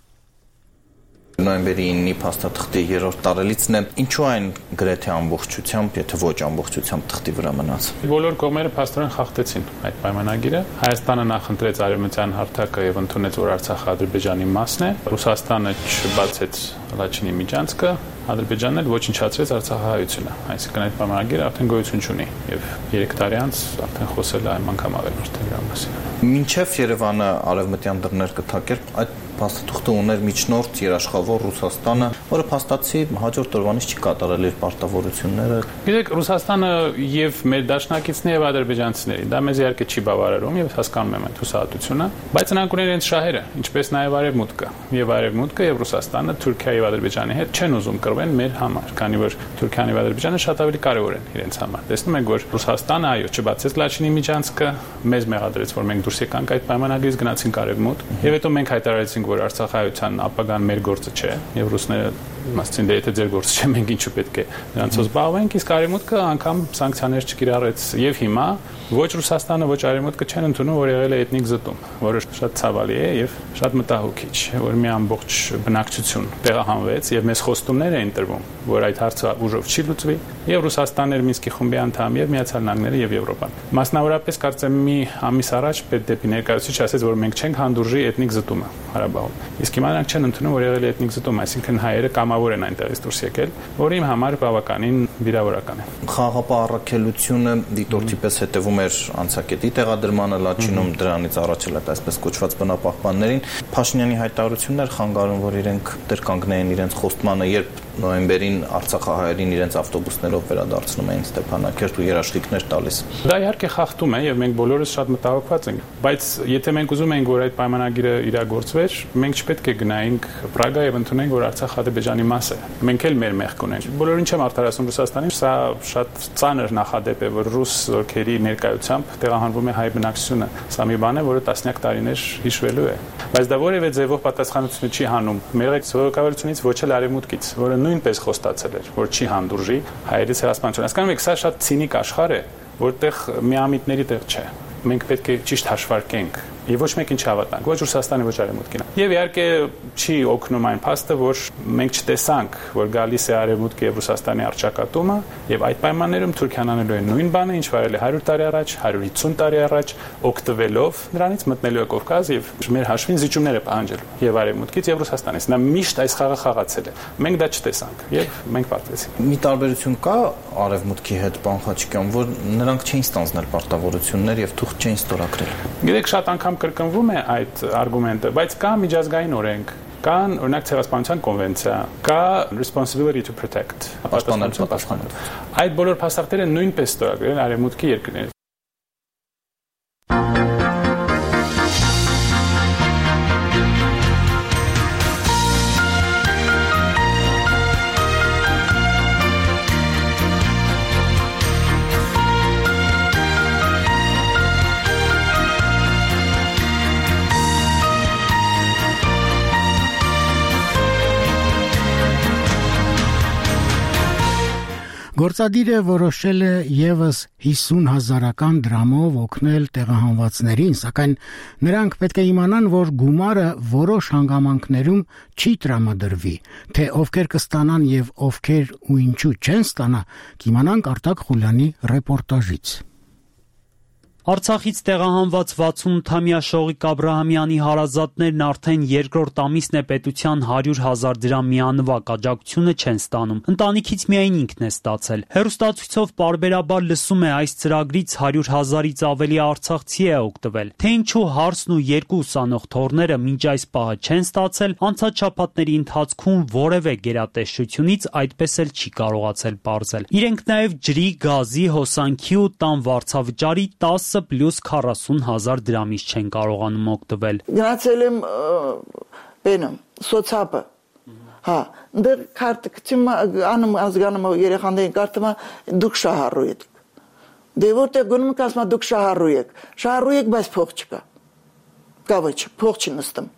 S15: Նոյեմբերի 9-ի փաստաթղթի 3-րդ տարելիցն է, ինչու այն գրեթե ամբողջությամբ, եթե ոչ ամբողջությամբ թղթի վրա մնաց։
S4: Բոլոր կողմերը փաստորեն խախտեցին այդ պայմանագիրը։ Հայաստանը նախընտրեց արևմտյան հարթակը եւ ընդունեց, որ Արցախը Ադրբեջանի մասն է։ Ռուսաստանը չբացեց Լաչինի միջանցքը, Ադրբեջանն էլ ոչնչացրեց Արցախահայությունը։ Այսինքն այդ պայմանագիրը արդեն գոյություն չունի եւ 3 տարի անց արդեն խոսել է այն անգամ ավելորդ դրա մասին։
S15: Մինչև Երևանը արևմտյան դռներ կթակեր, այդ փաստաթուղթը ուներ միջնորդ երաշխավոր Ռուսաստանը, որը փաստացի հաջորդ օրվանից չի կատարել իր պարտավորությունները։
S4: Գիտեք, Ռուսաստանը եւ մեր դաշնակիցն եւ ադրբեջանցիներին, դա մեզ իհարկե չի բավարարում եւ հասկանում եմ այդ հուսահատությունը, բայց նրանք ունեն իրենց շահերը, ինչպես նաեւ արևմուտքը։ Եվ արևմուտքը եւ Ռուսաստանը Թուրքիայի եւ Ադրբեջանի հետ չեն ուզում կռվեն մեր համար, քանի որ Թուրքիան եւ Ադրբեջանը շատ ավելի կարեւոր են իրենց համար։ Տեսնում եք, որ Ռուսաստանը այո, չբացեց Լաչինի միջանցքը, մեզ մեղադրեց, որ մենք դուրս եկանք այդ պայմանագրից, գնացինք արևմուտք, եւ հետո մենք հայտարարեցինք, որ Արցախահայության ապագան մեր գործը չէ, եւ ռուսները ասացին, դե եթե ձեր գործը չէ, մենք ինչու պետք է նրանցով զբաղվենք, իսկ արևմուտքը անգամ սանկցիաներ չկիրառեց եւ հիմա ոչ Ռուսաստանը, ոչ արևմուտքը չեն ընդունում, որ եղել է էթնիկ զտում, որը շատ ցավալի է եւ շատ մտահոգիչ, որ մի ամբողջ բնակչություն տեղահանվեց եւ մեզ խոստումներ էին տրվում, որ այդ հարցը ուժով չի լուծվի, եւ Ռուսաստանն էր Մինսկի խումբի անդամ եւ Միացյալ Նահանգները եւ Եվրոպան։ Մասնավորապես կարծեմ մի ամիս առաջ դեպի ներկայացուցիչ ասեց, որ մենք չենք հանդուրժի էթնիկ զտումը Ղարաբաղում։ Իսկ հիմա նրանք չեն ընդունում, որ եղել է էթնիկ զտում, այսինքն հայերը կամավոր են այնտեղից դուրս եկել, որը իմ համար բավականին վիրավորական է։
S15: Խաղաղապահ առաքելությունը դիտորդի պես հետևում էր անցակետի տեղադրմանը Լաչինում, դրանից առաջ էլ այսպես կոչված բնապահպաններին։ Փաշինյանի հայտարարություններ խանգարում, որ իրենք դեռ կանգնեին իրենց խոստմանը, երբ նոյեմբերին արցախահայերին իրենց ավտոբուսներով վերադարձնում էին Ստեփանակերտ ու երաշխիքներ տալիս։ Դա
S4: իհարկե խախտում է եւ մենք բոլորս շատ մտահոգված ենք, բայց եթե մենք ուզում ենք, որ այդ պայմանագիրը իրագործվեր, մենք չպետք է գնայինք Պրագա եւ ընդունենք, որ Արցախը Ադրբեջանի մաս է։ Մենք էլ մեր մեղք ունենք։ Բոլորին չեմ արդարացնում Ռուսաստանին, սա շատ ծանր նախադեպ է, որ ռուս զորքերի ներկայությամբ տեղահանվում է հայ բնակչությունը։ Սա մի բան է, որը տասնյակ տարիներ հիշվելու է։ Բայց դա որևէ ձևով պատասխանատվություն չի հանում մեր ցեղակավարությունից, ոչ էլ արևմուտքից, որը նույնպես խոստացել էր, որ չի հանդուրժի հայերի ցեղասպանություն։ Հասկանում եք, սա շատ ցինիկ աշխարհ է, որտեղ միամիտների տեղ չէ։ Մենք պետք է ճիշտ հաշվարկենք
S16: Եվ ոչ մեկին չհավատանք, ոչ Ռուսաստանի, ոչ Արևմուտքին։ Եվ իհարկե չի օգնում այն փաստը, որ մենք չտեսանք, որ գալիս է Արևմուտքի եւ Ռուսաստանի առճակատումը, եւ այդ պայմաններում Թուրքիան անելու է նույն բանը, ինչ վարել է 100 տարի առաջ, 150 տարի առաջ, օգտվելով նրանից մտնելու է Կովկաս եւ մեր հաշվին զիջումներ է պահանջելու եւ Արևմուտքից եւ Ռուսաստանից։ Նա միշտ այս խաղը խաղացել է։ Մենք դա չտեսանք եւ մենք պարտվեցինք։
S15: Մի տարբերություն կա Արևմուտքի հետ, պարոն Խաչիկյան, որ նրանք չէին ստանձնել պարտավորություններ եւ թուղթ չէին ստորագրել։
S16: Գիտեք, շատ անգամ կրկնվում է այդ արգումենտը, բայց կա միջազգային օրենք, կան օրինակ ցեղասպանության կոնվենցիա, կա responsibility to protect, ապաստանություն։ Այդ բոլոր փաստարկները նույնպես ստորագրել Արևմուտքի երկրները։
S1: Գործադիրը որոշել է եւս 50,000 դրամով օգնել տեղահանվածներին, սակայն նրանք պետք է իմանան, որ գումարը որոշ հանգամանքներում չի տրամադրվի, թե ովքեր կստանան եւ ովքեր ու ինչու չեն ստանա, կիմանանք Արտակ Խուլյանի ռեպորտաժից։
S17: Արցախից տեղահանված 68-ամյա Շողիկ Աբրահամյանի հարազատներն արդեն երկրորդ ամիսն է պետության 100,000 դրամ միանվագ աջակցությունը չեն ստանում։ Ընտանիքից միայն ինքն է ստացել։ Հեռուստացույցով պարբերաբար լսում է այս ծրագրից 100,000-ից ավելի արցախցի է օգտվել։ Թե ինչու հարսն ու երկու ուսանող թոռները մինչ այս պահը չեն ստացել, անցած շաբաթների ընթացքում որևէ գերատեսչությունից այդպես էլ չի կարողացել պարզել։ Իրենք նաև ջրի, գազի, հոսանքի ու տան վարձավճարի 10 plus 40,000 դրամից չեն կարողանում օգտվել։
S18: Գնացել եմ բենում, սոցապը։ Հա, դեռ քարտը անում ազգանում երեխաներին կարդում դուք շահառու եք։ Դե որտեղ գնում եք ասում դուք շահառու եք։ Շահառու եք, բայց փող չկա։ Կա ոչ, փող չի նստում։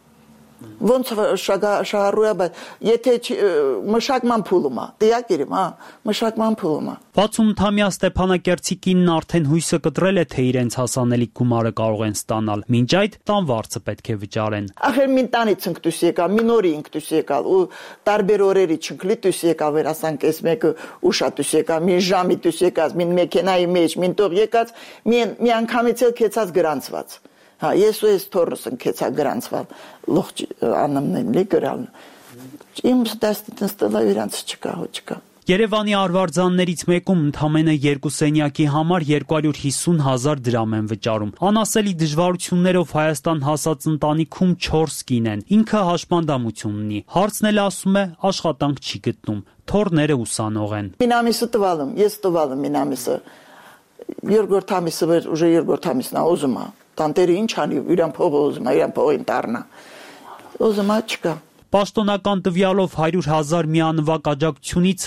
S18: Ոնց շահառու է, բայց եթե մշակման փուլում է, դիակ իրեմ, հա, մշակման փուլում է։
S17: 68-ամյա Ստեփանակերտցի կինն արդեն հույսը կտրել է, թե իրենց հասանելիք գումարը կարող են ստանալ։ Մինչ այդ տան վարձը պետք է վճարեն։
S18: Ախր մի տանից ենք դուս եկալ, մի նորի ենք դուս եկալ ու տարբեր օրերի չնքլի դուս եկալ, վերասանք այս մեկը ուշա դուս եկալ, մի ժամի դուս եկած, մի մեքենայի մեջ, մի տող եկած, մի անգամից էլ քեցած գրանցված։ Հա, ես ու ես թորս ընկեցա գրանցval, լողջ աննամնեմ լի գրալ։ Իմ դաստիթն ստելա իրանց չկա, հո չկա։
S17: Երևանի արվարձաններից մեկում ընդամենը 2 սենյակի համար 250,000 դրամ են վճարում։ Անասելի դժվարություններով Հայաստան հասած ընտանիքում 4 կին են։ Ինքը հաշմանդամություն ունի։ Հարցն էլ ասում է, աշխատանք չի գտնում։ Թոռները ուսանող են։
S18: Մինամիսը տվալım, ես տվալım մինամիսը։ Երկրորդ ամիսը ուժը երկրորդ ամիսն է ուզում է։ Տանտերը ինչ անի, իրան փողը ուզում է, իրան փողին տառնա։ Ուզում է չկա։
S17: Պաշտոնական տվյալով 100,000 միանվագ աջակցությունից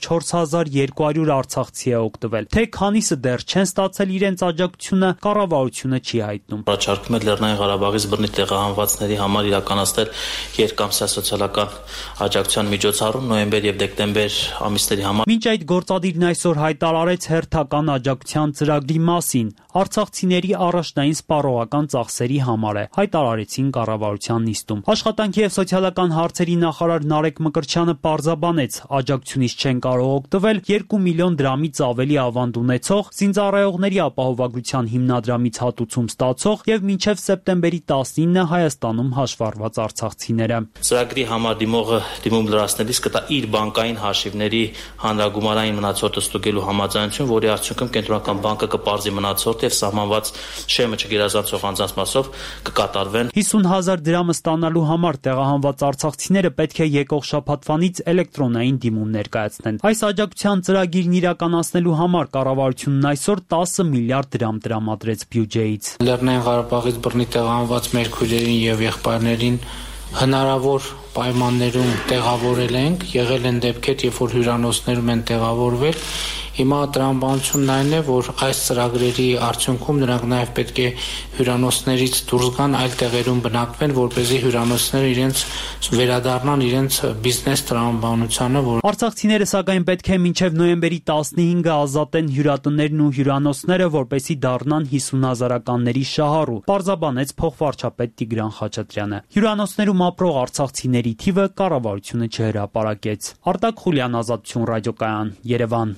S17: 104,200 արցախցի է օգտվել։ Թե քանիսը դեռ չեն ստացել իրենց աջակցությունը, կառավարությունը չի հայտնում։
S19: Առաջարկում է Լեռնային Ղարաբաղից բռնի տեղահանվածների համար իրականացնել երկամսյա սոցիալական աջակցության միջոցառում նոյեմբեր եւ դեկտեմբեր ամիսների համար։
S17: Մինչ այդ գործադիրն այսօր հայտարարեց հերթական աջակցության ծրագրի մասին, արցախցիների առաջնային սպառողական ծախսերի համար է, հայտարարեցին կառավարության նիստում։ Աշխատանքի եւ սոցիալական հարցերի նախարար Նարեկ Մկրտչյանը պարզաբանեց, աջակցությունից չեն կարող օգտվել 2 միլիոն դրամից ավելի ավանդ ունեցող, զինծառայողների ապահովագրության հիմնադրամից հատուցում ստացող եւ մինչեւ սեպտեմբերի 19-ը Հայաստանում հաշվառված արցախցիները։
S19: Ծրագրի համար դիմողը դիմում լրացնելիս կտա իր բանկային հաշիվների հանրագումարային մնացորդը ստուգելու համաձայնություն, որի արդյունքում կենտրոնական բանկը կպարզի մնացորդը եւ սահմանված շեմը չգերազանցող անձանց մասով կկատարվեն։
S17: 50,000 դրամը ստանալու համար տեղահանված արցախցիները պետք է եկող շաբաթվանից էլեկտրոնային դիմում ներկայացնեն։ Այս աջակցության ծրագիրն իրականացնելու համար կառավարությունն այսօր 10 միլիարդ դրամ տրամադրեց բյուջեից։
S12: Լեռնային Ղարաբաղից բռնի տեղահանված մեր քույրերին եւ եղբայրներին հնարավոր պայմաններում տեղավորել ենք, եղել են դեպքեր, երբ որ հյուրանոցներում են տեղավորվել։ Հիմա տրամաբանությունն այն է, որ այս ծրագրերի արդյունքում նրանք նաև պետք է հյուրանոցներից դուրս գան, այլ տեղերում բնակվեն, որպեսզի հյուրանոցները իրենց վերադառնան իրենց բիզնես տրամաբանությանը, որ
S17: Արցախցիները սակայն պետք է մինչև նոյեմբերի 15-ը ազատեն հյուրատներն ու հյուրանոցները, որպեսզի դառնան 50,000-ականների շահառու, պարզաբանեց փոխվարչապետ Տիգրան Խաչատրյանը։ Հյուրանոցներում ապրող արցախցիների թիվը կառավարությունը չհրապարակեց։ Արտակ Խուլյան, Ազատություն ռադիոկայան, Երևան։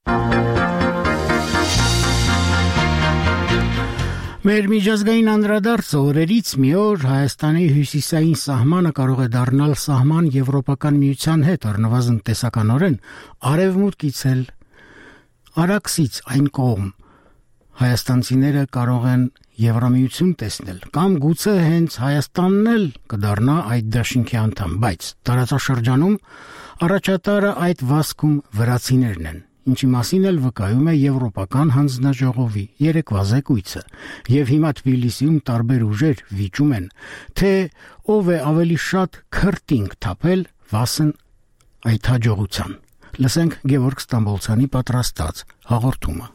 S1: Մեր միջազգային անդրադարձը օրերից մի օր Հայաստանի հյուսիսային սահմանը կարող է դառնալ սահման Եվրոպական միության հետ, առնվազն տեսականորեն արևմուտքից էլ արաքսից այն կողմ։ Հայաստանցիները կարող են Եվրամիություն տեսնել, կամ գուցե հենց Հայաստանն էլ կդառնա այդ դաշինքի անդամ, բայց տարածաշրջանում առաջատարը այդ վազքում վրացիներն են, ինչի մասին էլ վկայում է Եվրոպական հանձնաժողովի երեկվա զեկույցը, եւ հիմա Թբիլիսիում տարբեր ուժեր վիճում են, թե ով է ավելի շատ քրտինգ թափել վասն այդ հաջողության։ Լսենք Գևորգ Ստամբոլցյանի պատրաստած հաղորդումը։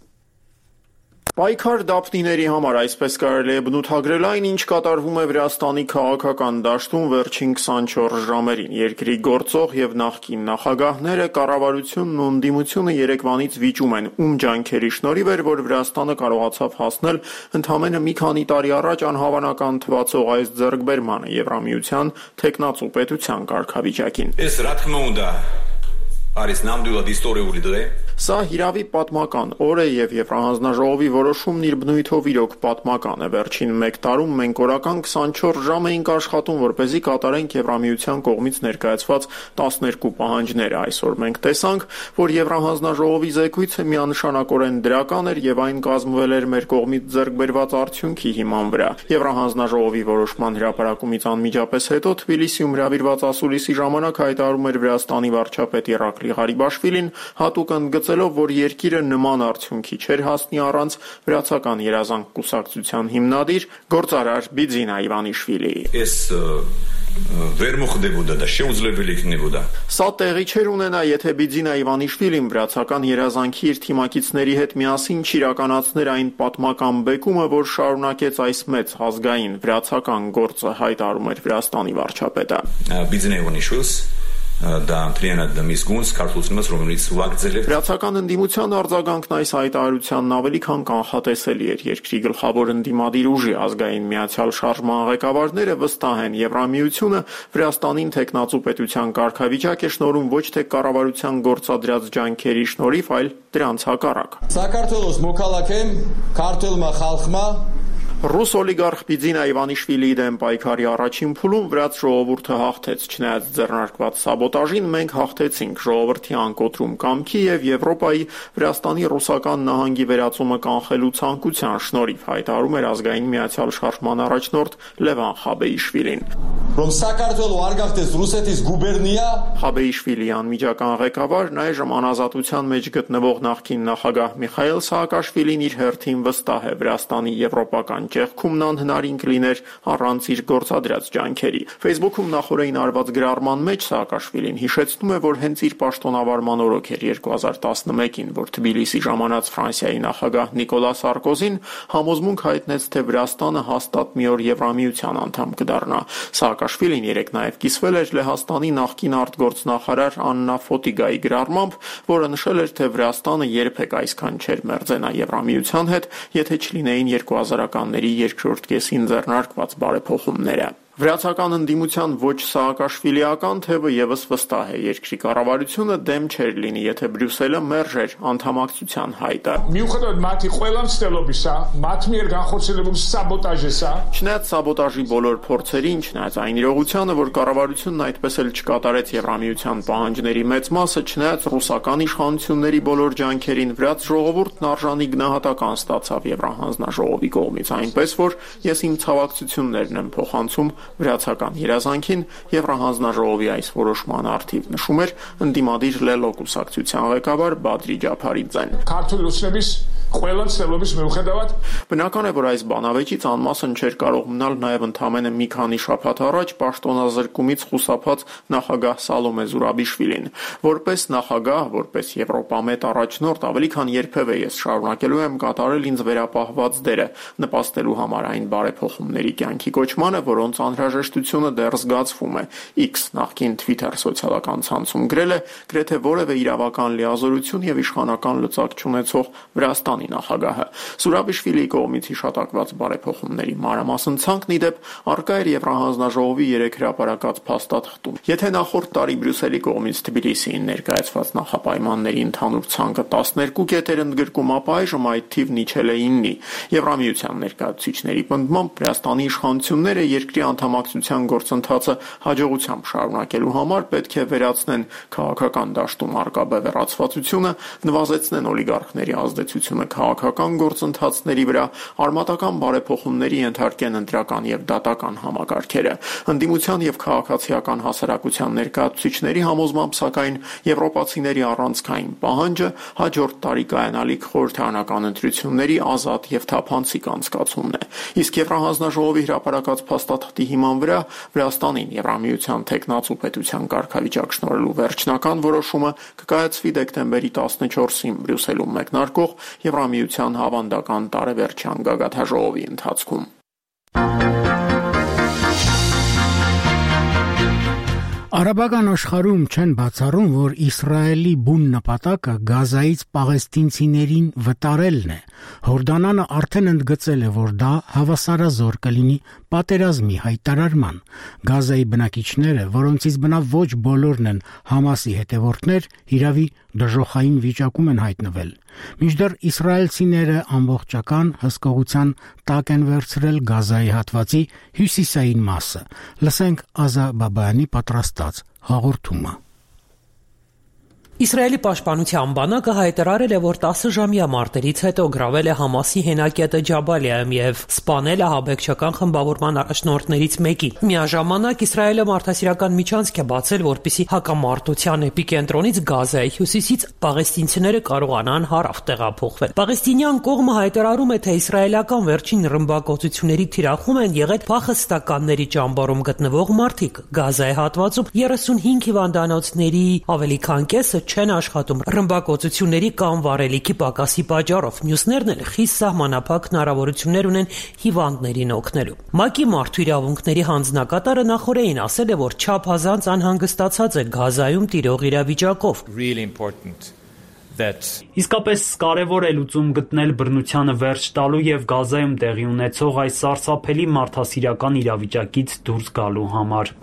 S20: Պայքար դափնիների համար այսպես կարելի է բնութագրել այն, ինչ կատարվում է Վրաստանի քաղաքական դաշտում վերջին 24 ժամերին։ Երկրի գործող եւ նախկին նախագահները, կառավարությունն ու ընդդիմությունը երեկվանից վիճում են, ում ջանքերի շնորհիվ էր, որ Վրաստանը կարողացավ հասնել ընդամենը մի քանի տարի առաջ անհավանական թվացող այս ձեռքբերմանը Եվրամիության թեկնածու պետության կարգավիճակին։ Սա հիրավի պատմական օր է եւ Եվրահանձնաժողովի որոշումն իր բնույթով իրոք պատմական է։ Վերջին 1 տարում մենք օրական 24 ժամ էինք աշխատում, որպեսզի կատարենք Եվրամիության կողմից ներկայացված 12 պահանջները։ Այսօր մենք տեսանք, որ Եվրահանձնաժողովի զեկույցը միանշանակորեն դրական էր եւ այն կազմվել էր մեր կողմից ձեռք բերված արդյունքի հիման վրա։ Եվրահանձնաժողովի որոշման հրապարակումից անմիջապես հետո Թբիլիսիում հրավիրված ասուլիսի ժամանակ հայտարարում էր Վրաստանի վարչապետ Իռակլի Ղարիբաշվիլին, հատուկ ընդգծելով, որ երկիրը նման արդյունքի չէր հասնի առանց վրացական երազանք կուսակցության հիմնադիր գործարար Բիձինա Իվանիշվիլիի։ Սա տեղի չէր ունենա, եթե Բիձինա Իվանիշվիլին վրացական երազանքի իր թիմակիցների հետ միասին չիրականացներ այն պատմական բեկումը, որ շարունակեց այս մեծ ազգային վրացական գործը, հայտարարում էր Վրաստանի վարչապետը։ Վրացական ընդդիմության արձագանքն այս հայտարարությանն ավելի քան կանխատեսելի էր։ Երկրի գլխավոր ընդդիմադիր ուժի ազգային միացյալ շարժման ղեկավարները վստահ են, Եվրամիությունը Վրաստանին թեկնածու պետության կարգավիճակ է շնորհում ոչ թե կառավարության գործադրած ջանքերի շնորհիվ, այլ դրանց հակառակ։ Սակարտվելոս մոքալակեմ քարտելմա խալխմա Ռուս օլիգարխ Բիձինա Իվանիշվիլիի դեմ պայքարի առաջին փուլում վրաց ժողովուրդը հաղթեց, չնայած ձեռնարկված սաբոտաժին մենք հաղթեցինք ժողովրդի անկոտրում կամքի եւ Եվրոպայի Վրաստանի ռուսական նահանգի վերածումը կանխելու ցանկության շնորհիվ, հայտարարում էր ազգային միացյալ շարժման առաջնորդ Լևան Խաբեիշվիլին։ Խաբեիշվիլիի անմիջական ղեկավարն այժմ անազատության մեջ գտնվող նախկին նախագահ Միխայել Սաակաշվիլին իր հերթին վստահ է Վրաստանի եվրոպական ճեղքումն անհնարին կլիներ առանց իր գործադրած ջանքերի։ Facebook-ում նախորդին արված գրառման մեջ Սաակաշվիլին հիշեցնում է, որ հենց իր պաշտոնավարման օրոք էր 2011-ին, որ Թբիլիսի ժամանած Ֆրանսիայի նախագահ Նիկոլա Սարկոզին համոզմունք հայտնեց, թե Վրաստանը հաստատ մի օր Եվրամիության անդամ կդառնա։ Սաակաշվիլին երեկ նաև կիսվել էր Լեհաստանի նախկին արտգործնախարար Աննա Ֆոտիգայի գրառմամբ, որը նշել էր, թե Վրաստանը երբեք այսքան չէր մերձենա Եվրամիության հետ, եթե չլինեին 2000-ականների երկրորդ կեսին ձեռնարկված բարեփոխումները։ Վրացական ընդդիմության ոչ սաակաշվիլիական թևը եւս վստահ է, երկրի կառավարությունը դեմ չէր լինի, եթե Բրյուսելը մերժեր անդամակցության հայտը։ Միուხედავად մათի ყველა მცდელობისა, მათ მიერ განხორციელებულ սաբոտաժისა, չնայած սաբոտաժի բոլոր փորձերին, չնայած այն իրողությանը, որ կառավարությունն այդպես էլ չկատարեց Եվրամիության պահանջների մեծ մասը, չնայած ռուսական իշխանությունների բոլոր ջանքերին, վրաց ժողովուրդն արժանի գնահատական ստացավ Եվրահանձնաժողովի կողմից, այնպես որ ես իմ ցավակցություններն եմ փոխանցում Վրացական երազանքին Եվրահանձնաժողովի այս որոշման արդիվ նշում էր ընդդիմադիր Լելո կուսակցության ղեկավար Բադրի Ջափարիձեն։
S21: Քարտուղի լուսնების ყველան ցելობის միուხედავად
S20: բնական է, որ այս բանավեճից անմասն չէր կարող մնալ նաև ընդամենը մի քանի շաբաթ առաջ պաշտոնազրկումից խուսափած նախագահ Սալոմե Զուրաբիշվիլին։ Որպես նախագահ, որպես Եվրոպամետ առաջնորդ ավելի քան երբևէ ես շարունակելու եմ կատարել ինձ վերապահված դերը, նպաստելու համար այն բարեփոխումների կյանքի կոչմանը, որոնց անհրաժեշտությունը դեռ զգացվում է։ X նախկին Twitter սոցիալական ցանցում գրել է գրեթե որևէ իրավական լիազորություն եւ իշխանական լծակ չունեցող Վրաստանի նախագահը։ Զուրաբիշվիլիի կողմից հիշատակված բարեփոխումների մանրամասն ցանկն ի դեպ արկա էր Եվրահանձնաժողովի 3 հրապարակած փաստաթղթում։ Եթե նախորդ տարի Բրյուսելի կողմից Թբիլիսիին ներկայացված նախապայմանների ընդհանուր ցանկը 12 կետեր ընդգրկում, ապա այժմ այդ թիվն իջել է 9-ի։ Եվրամիության ներկայացուցիչների պնդմամբ Վրաստանի իշխանությունները երկրի անդամակցության գործընթացը հաջողությամբ շարունակելու համար պետք է վերացնեն քաղաքական դաշտում առկա բևեռացվածությունը, նվազեցնեն օլիգարխների ազդեցությունը քաղաքական գործընթացների վրա, արմատական բարեփոխումների ենթարկեն ընտրական եւ դատական համակարգերը։ Ընդդիմության եւ քաղաքացիական հասարակության ներկայացուցիչների համոզմամբ, սակայն եվրոպացիների առանցքային պահանջը հաջորդ տարի կայանալիք խորհրդարանական ընտրությունների ազատ եւ թափանցիկ անցկացումն է։ Իսկ Եվրահանձնաժողովի հրապարակած փաստաթղթի հիման վրա Վրաստանին Եվրամիության տեխնացու պետության կարգավիճակ շնորհելու վերջնական որոշումը կկայացվի դեկտեմբերի 14-ին Բրյուսելում մեկնարկող Եվրամիության հավանդական տարեվերջյան գագաթաժողովի ընթացքում։
S1: Արաբական աշխարհում չեն բացառում, որ Իսրայելի բուն նպատակը Գազայից պաղեստինցիներին վտարելն է։ Հորդանանը արդեն ընդգծել է, որ դա հավասարազոր կլինի պատերազմի հայտարարման։ Գազայի բնակիչները, որոնցից բնավ ոչ բոլորն են Համասի հետևորդներ, իրավի դժոխային վիճակում են հայտնվել։ Մինչդեռ իսրայելցիները ամբողջական հսկողության տակ են վերցրել Գազայի հատվածի հյուսիսային մասը։ Լսենք Ազա Բաբայանի պատրաստած հաղորդումը։
S5: Իսրայելի պաշտպանության բանակը հայտարարել է, որ 10-ժամյա մարտերից հետո գրավել է Համասի հենակետը Ջաբալիայում եւ սպանել ահաբեկչական խմբավորման առաջնորդներից մեկին։ Միաժամանակ Իսրայելը մարդասիրական միջանցք է բացել, որպեսզի հակամարտության էպիկենտրոնից Գազայի հյուսիսից պաղեստինցիները կարողանան հարավ տեղափոխվել։ Պաղեստինյան կողմը հայտարարում է, թե իսրայելական վերջին ռմբակոծությունների թիրախում են եղել փախստականների ճամբարում գտնվող մարդիկ։ Գազայի հատվածում 35 հիվանդանոցների ավելի քան կեսը չեն աշխատում ռմբակոծությունների կամ վառելիքի պակասի պատճառով։ Մյուսներն էլ խիստ սահմանափակ հնարավորություններ ունեն հիվանդներին օգնելու։ ՄԱԿ-ի մարդու իրավունքների հանձնակատարը նախորդին ասել է, որ չափազանց անհանգստացած է Գազայում տիրող իրավիճակով։
S17: Իսկապես կարևոր է լուծում գտնել բռնությանը վերջ տալու եւ Գազայում տեղի ունեցող այս սարսափելի մարդասիրական իրավիճակից դուրս գալու համար։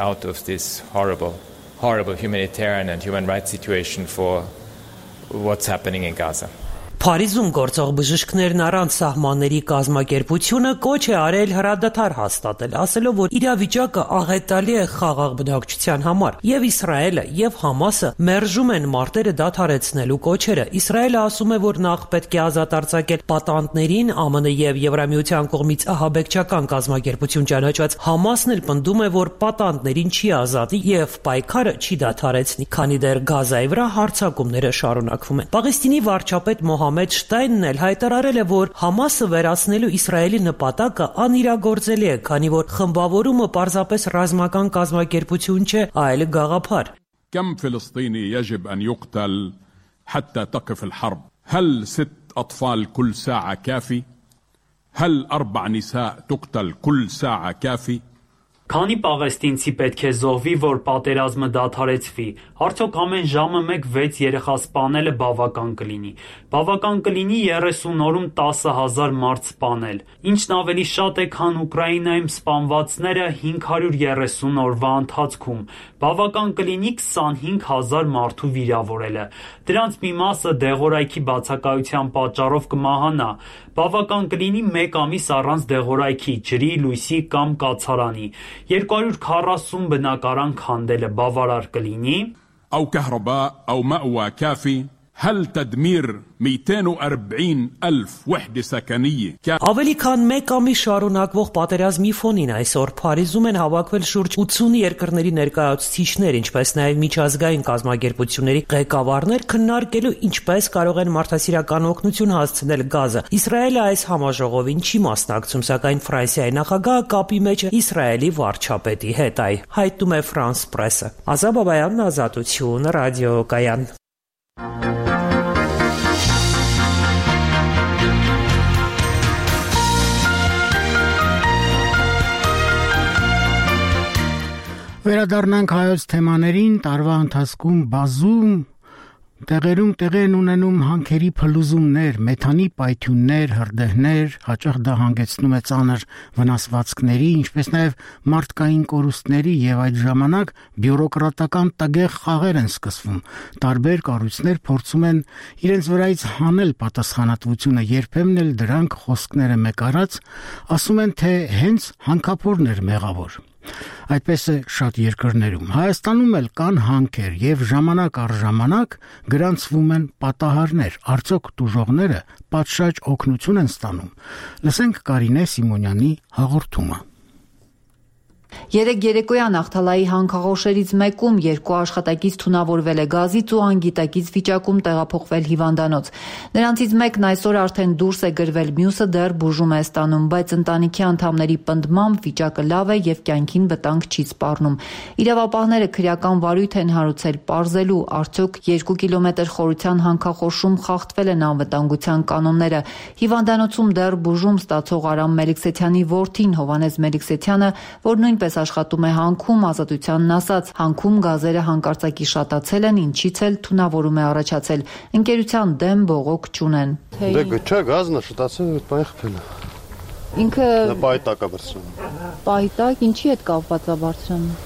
S22: Horrible humanitarian and human rights situation for what's happening in Gaza.
S5: Փարիզում գործող բժիշկներն առանց սահմանների կազմակերպությունը կոչ է արել հրադադար հաստատել, ասելով, որ իրավիճակը աղետալի է խաղաղ բնակչության համար, եւ Իսրայելը եւ Համասը մերժում են մարտերը դադարեցնելու կոչերը։ Իսրայելը ասում է, որ նախ պետք է ազատ արձակել պատանդներին, ԱՄՆ եւ Եվրամիության կողմից ահաբեկչական կազմակերպություն ճանաչված Համասն էլ պնդում է, որ պատանդներին չի ազատի եւ պայքարը չի դադարեցնի, քանի դեռ Գազայի վրա հարձակումները շարունակվում են։ Պաղեստինի վարչապետ Մոհամեդ Շտայնն էլ հայտարարել է, որ Համասը վերացնելու Իսրայելի նպատակը անիրագործելի է, քանի որ խմբավորումը պարզապես ռազմական կազմակերպություն չէ, այլ գաղափար։
S23: كم فلسطيني يجب أن يقتل حتى تقف الحرب؟ هل 6 أطفال كل ساعة كافي؟ هل 4 نساء تقتل كل ساعة كافي؟
S17: Քանի պաղեստինցի պետք է զոհվի, որ պատերազմը դադարեցվի։ Արդյոք ամեն ժամը 1-6 երեխա սպանելը բավական կլինի։ Բավական կլինի 30 օրում 10,000 մարդ սպանել։ Ինչն ավելի շատ է, քան Ուկրաինայում սպանվածները 530 օրվա ընթացքում։ Բավական կլինի 25,000 մարդու վիրավորելը։ Դրանց մի մասը դեղորայքի բացակայության պատճառով կմահանա։ Բավական կլինի 1 ամիս առանց դեղորայքի, ջրի, լույսի կամ կացարանի։ 240 բնակարան քանդելը բավարար կլինի։
S23: أو كهرباء أو مأوى كافي هل تدمير 240,000 وحدة سكنية
S5: Ավելի քան 1 ամիս շարունակվող պատերազմի ֆոնին այսօր Փարիզում են հավաքվել շուրջ 80 երկրների ներկայացուցիչներ, ինչպես նաև միջազգային կազմակերպությունների ղեկավարներ քննարկելու ինչպես կարող են մարդասիրական օգնություն հասցնել Գազա։ Իսրայելը այս համաժողովին չի մասնակցում, սակայն Ֆրանսիայի նախագահը կապի մեջ է Իսրայելի վարչապետի հետ, հայտնում է France Press-ը։ Ազատ Բաբայանն, Ազատություն, ռադիոկայան։
S1: Վերադառնանք հայոց թեմաներին, տարվա ընթացքում բազում տեղերում տեղի են ունենում հանքերի փլուզումներ, մեթանի պայթյուններ, հրդեհներ, հաճախ դա հանգեցնում է ծանր վնասվածքների, ինչպես նաև մարդկային կորուստների եւ այդ ժամանակ բյուրոկրատական տգեղ խաղեր են սկսվում։ Տարբեր կառույցներ փորձում են իրենց վրայից հանել պատասխանատվությունը, երբեմն էլ դրանք խոսքները մեկ արած ասում են, թե հենց հանքափորն էր մեղավոր։ Այդպես է շատ երկրներում։ Հայաստանում էլ կան հանքեր եւ ժամանակ առ ժամանակ գրանցվում են պատահարներ։ Արդյոք տուժողները պատշաճ օգնություն են ստանում։ Լսենք Կարինե Սիմոնյանի հաղորդումը։
S2: Երեկ երեկոյան Ախթալայի հանքաղոշերից մեկում 2 աշխատակից թունավորվել է գազից ու անգիտակից վիճակում տեղափոխվել հիվանդանոց։ Նրանցից մեկն այսօր արդեն դուրս է գրվել, մյուսը դեռ բուժում է ստանում, բայց ընտանիքի անդամների պնդմամբ վիճակը լավ է եւ կյանքին վտանգ չի սպառնում։ Իրավապահները քրեական վարույթ են հարուցել պարզելու, արդյոք 2 կիլոմետր խորության հանքախոշում խախտվել են անվտանգության կանոնները։ Հիվանդանոցում դեռ բուժում ստացող Արամ Մելիքսեթյանի որդին Հովանես Մելիքսեթյանը, որ նույնպես աշխատում է հանքում, Ազատությանն ասաց, հանքում գազերը հանկարծակի շատացել են, ինչից էլ թունավորում է առաջացել։ Ընկերության դեմ բողոք չունեն։
S3: Դե չէ, գազն է շատացել, պայ խփել է։
S2: Ինքը
S3: պայտակ է բարձրանում։
S2: Պայտակ ինչի հետ կապված է բարձրանում։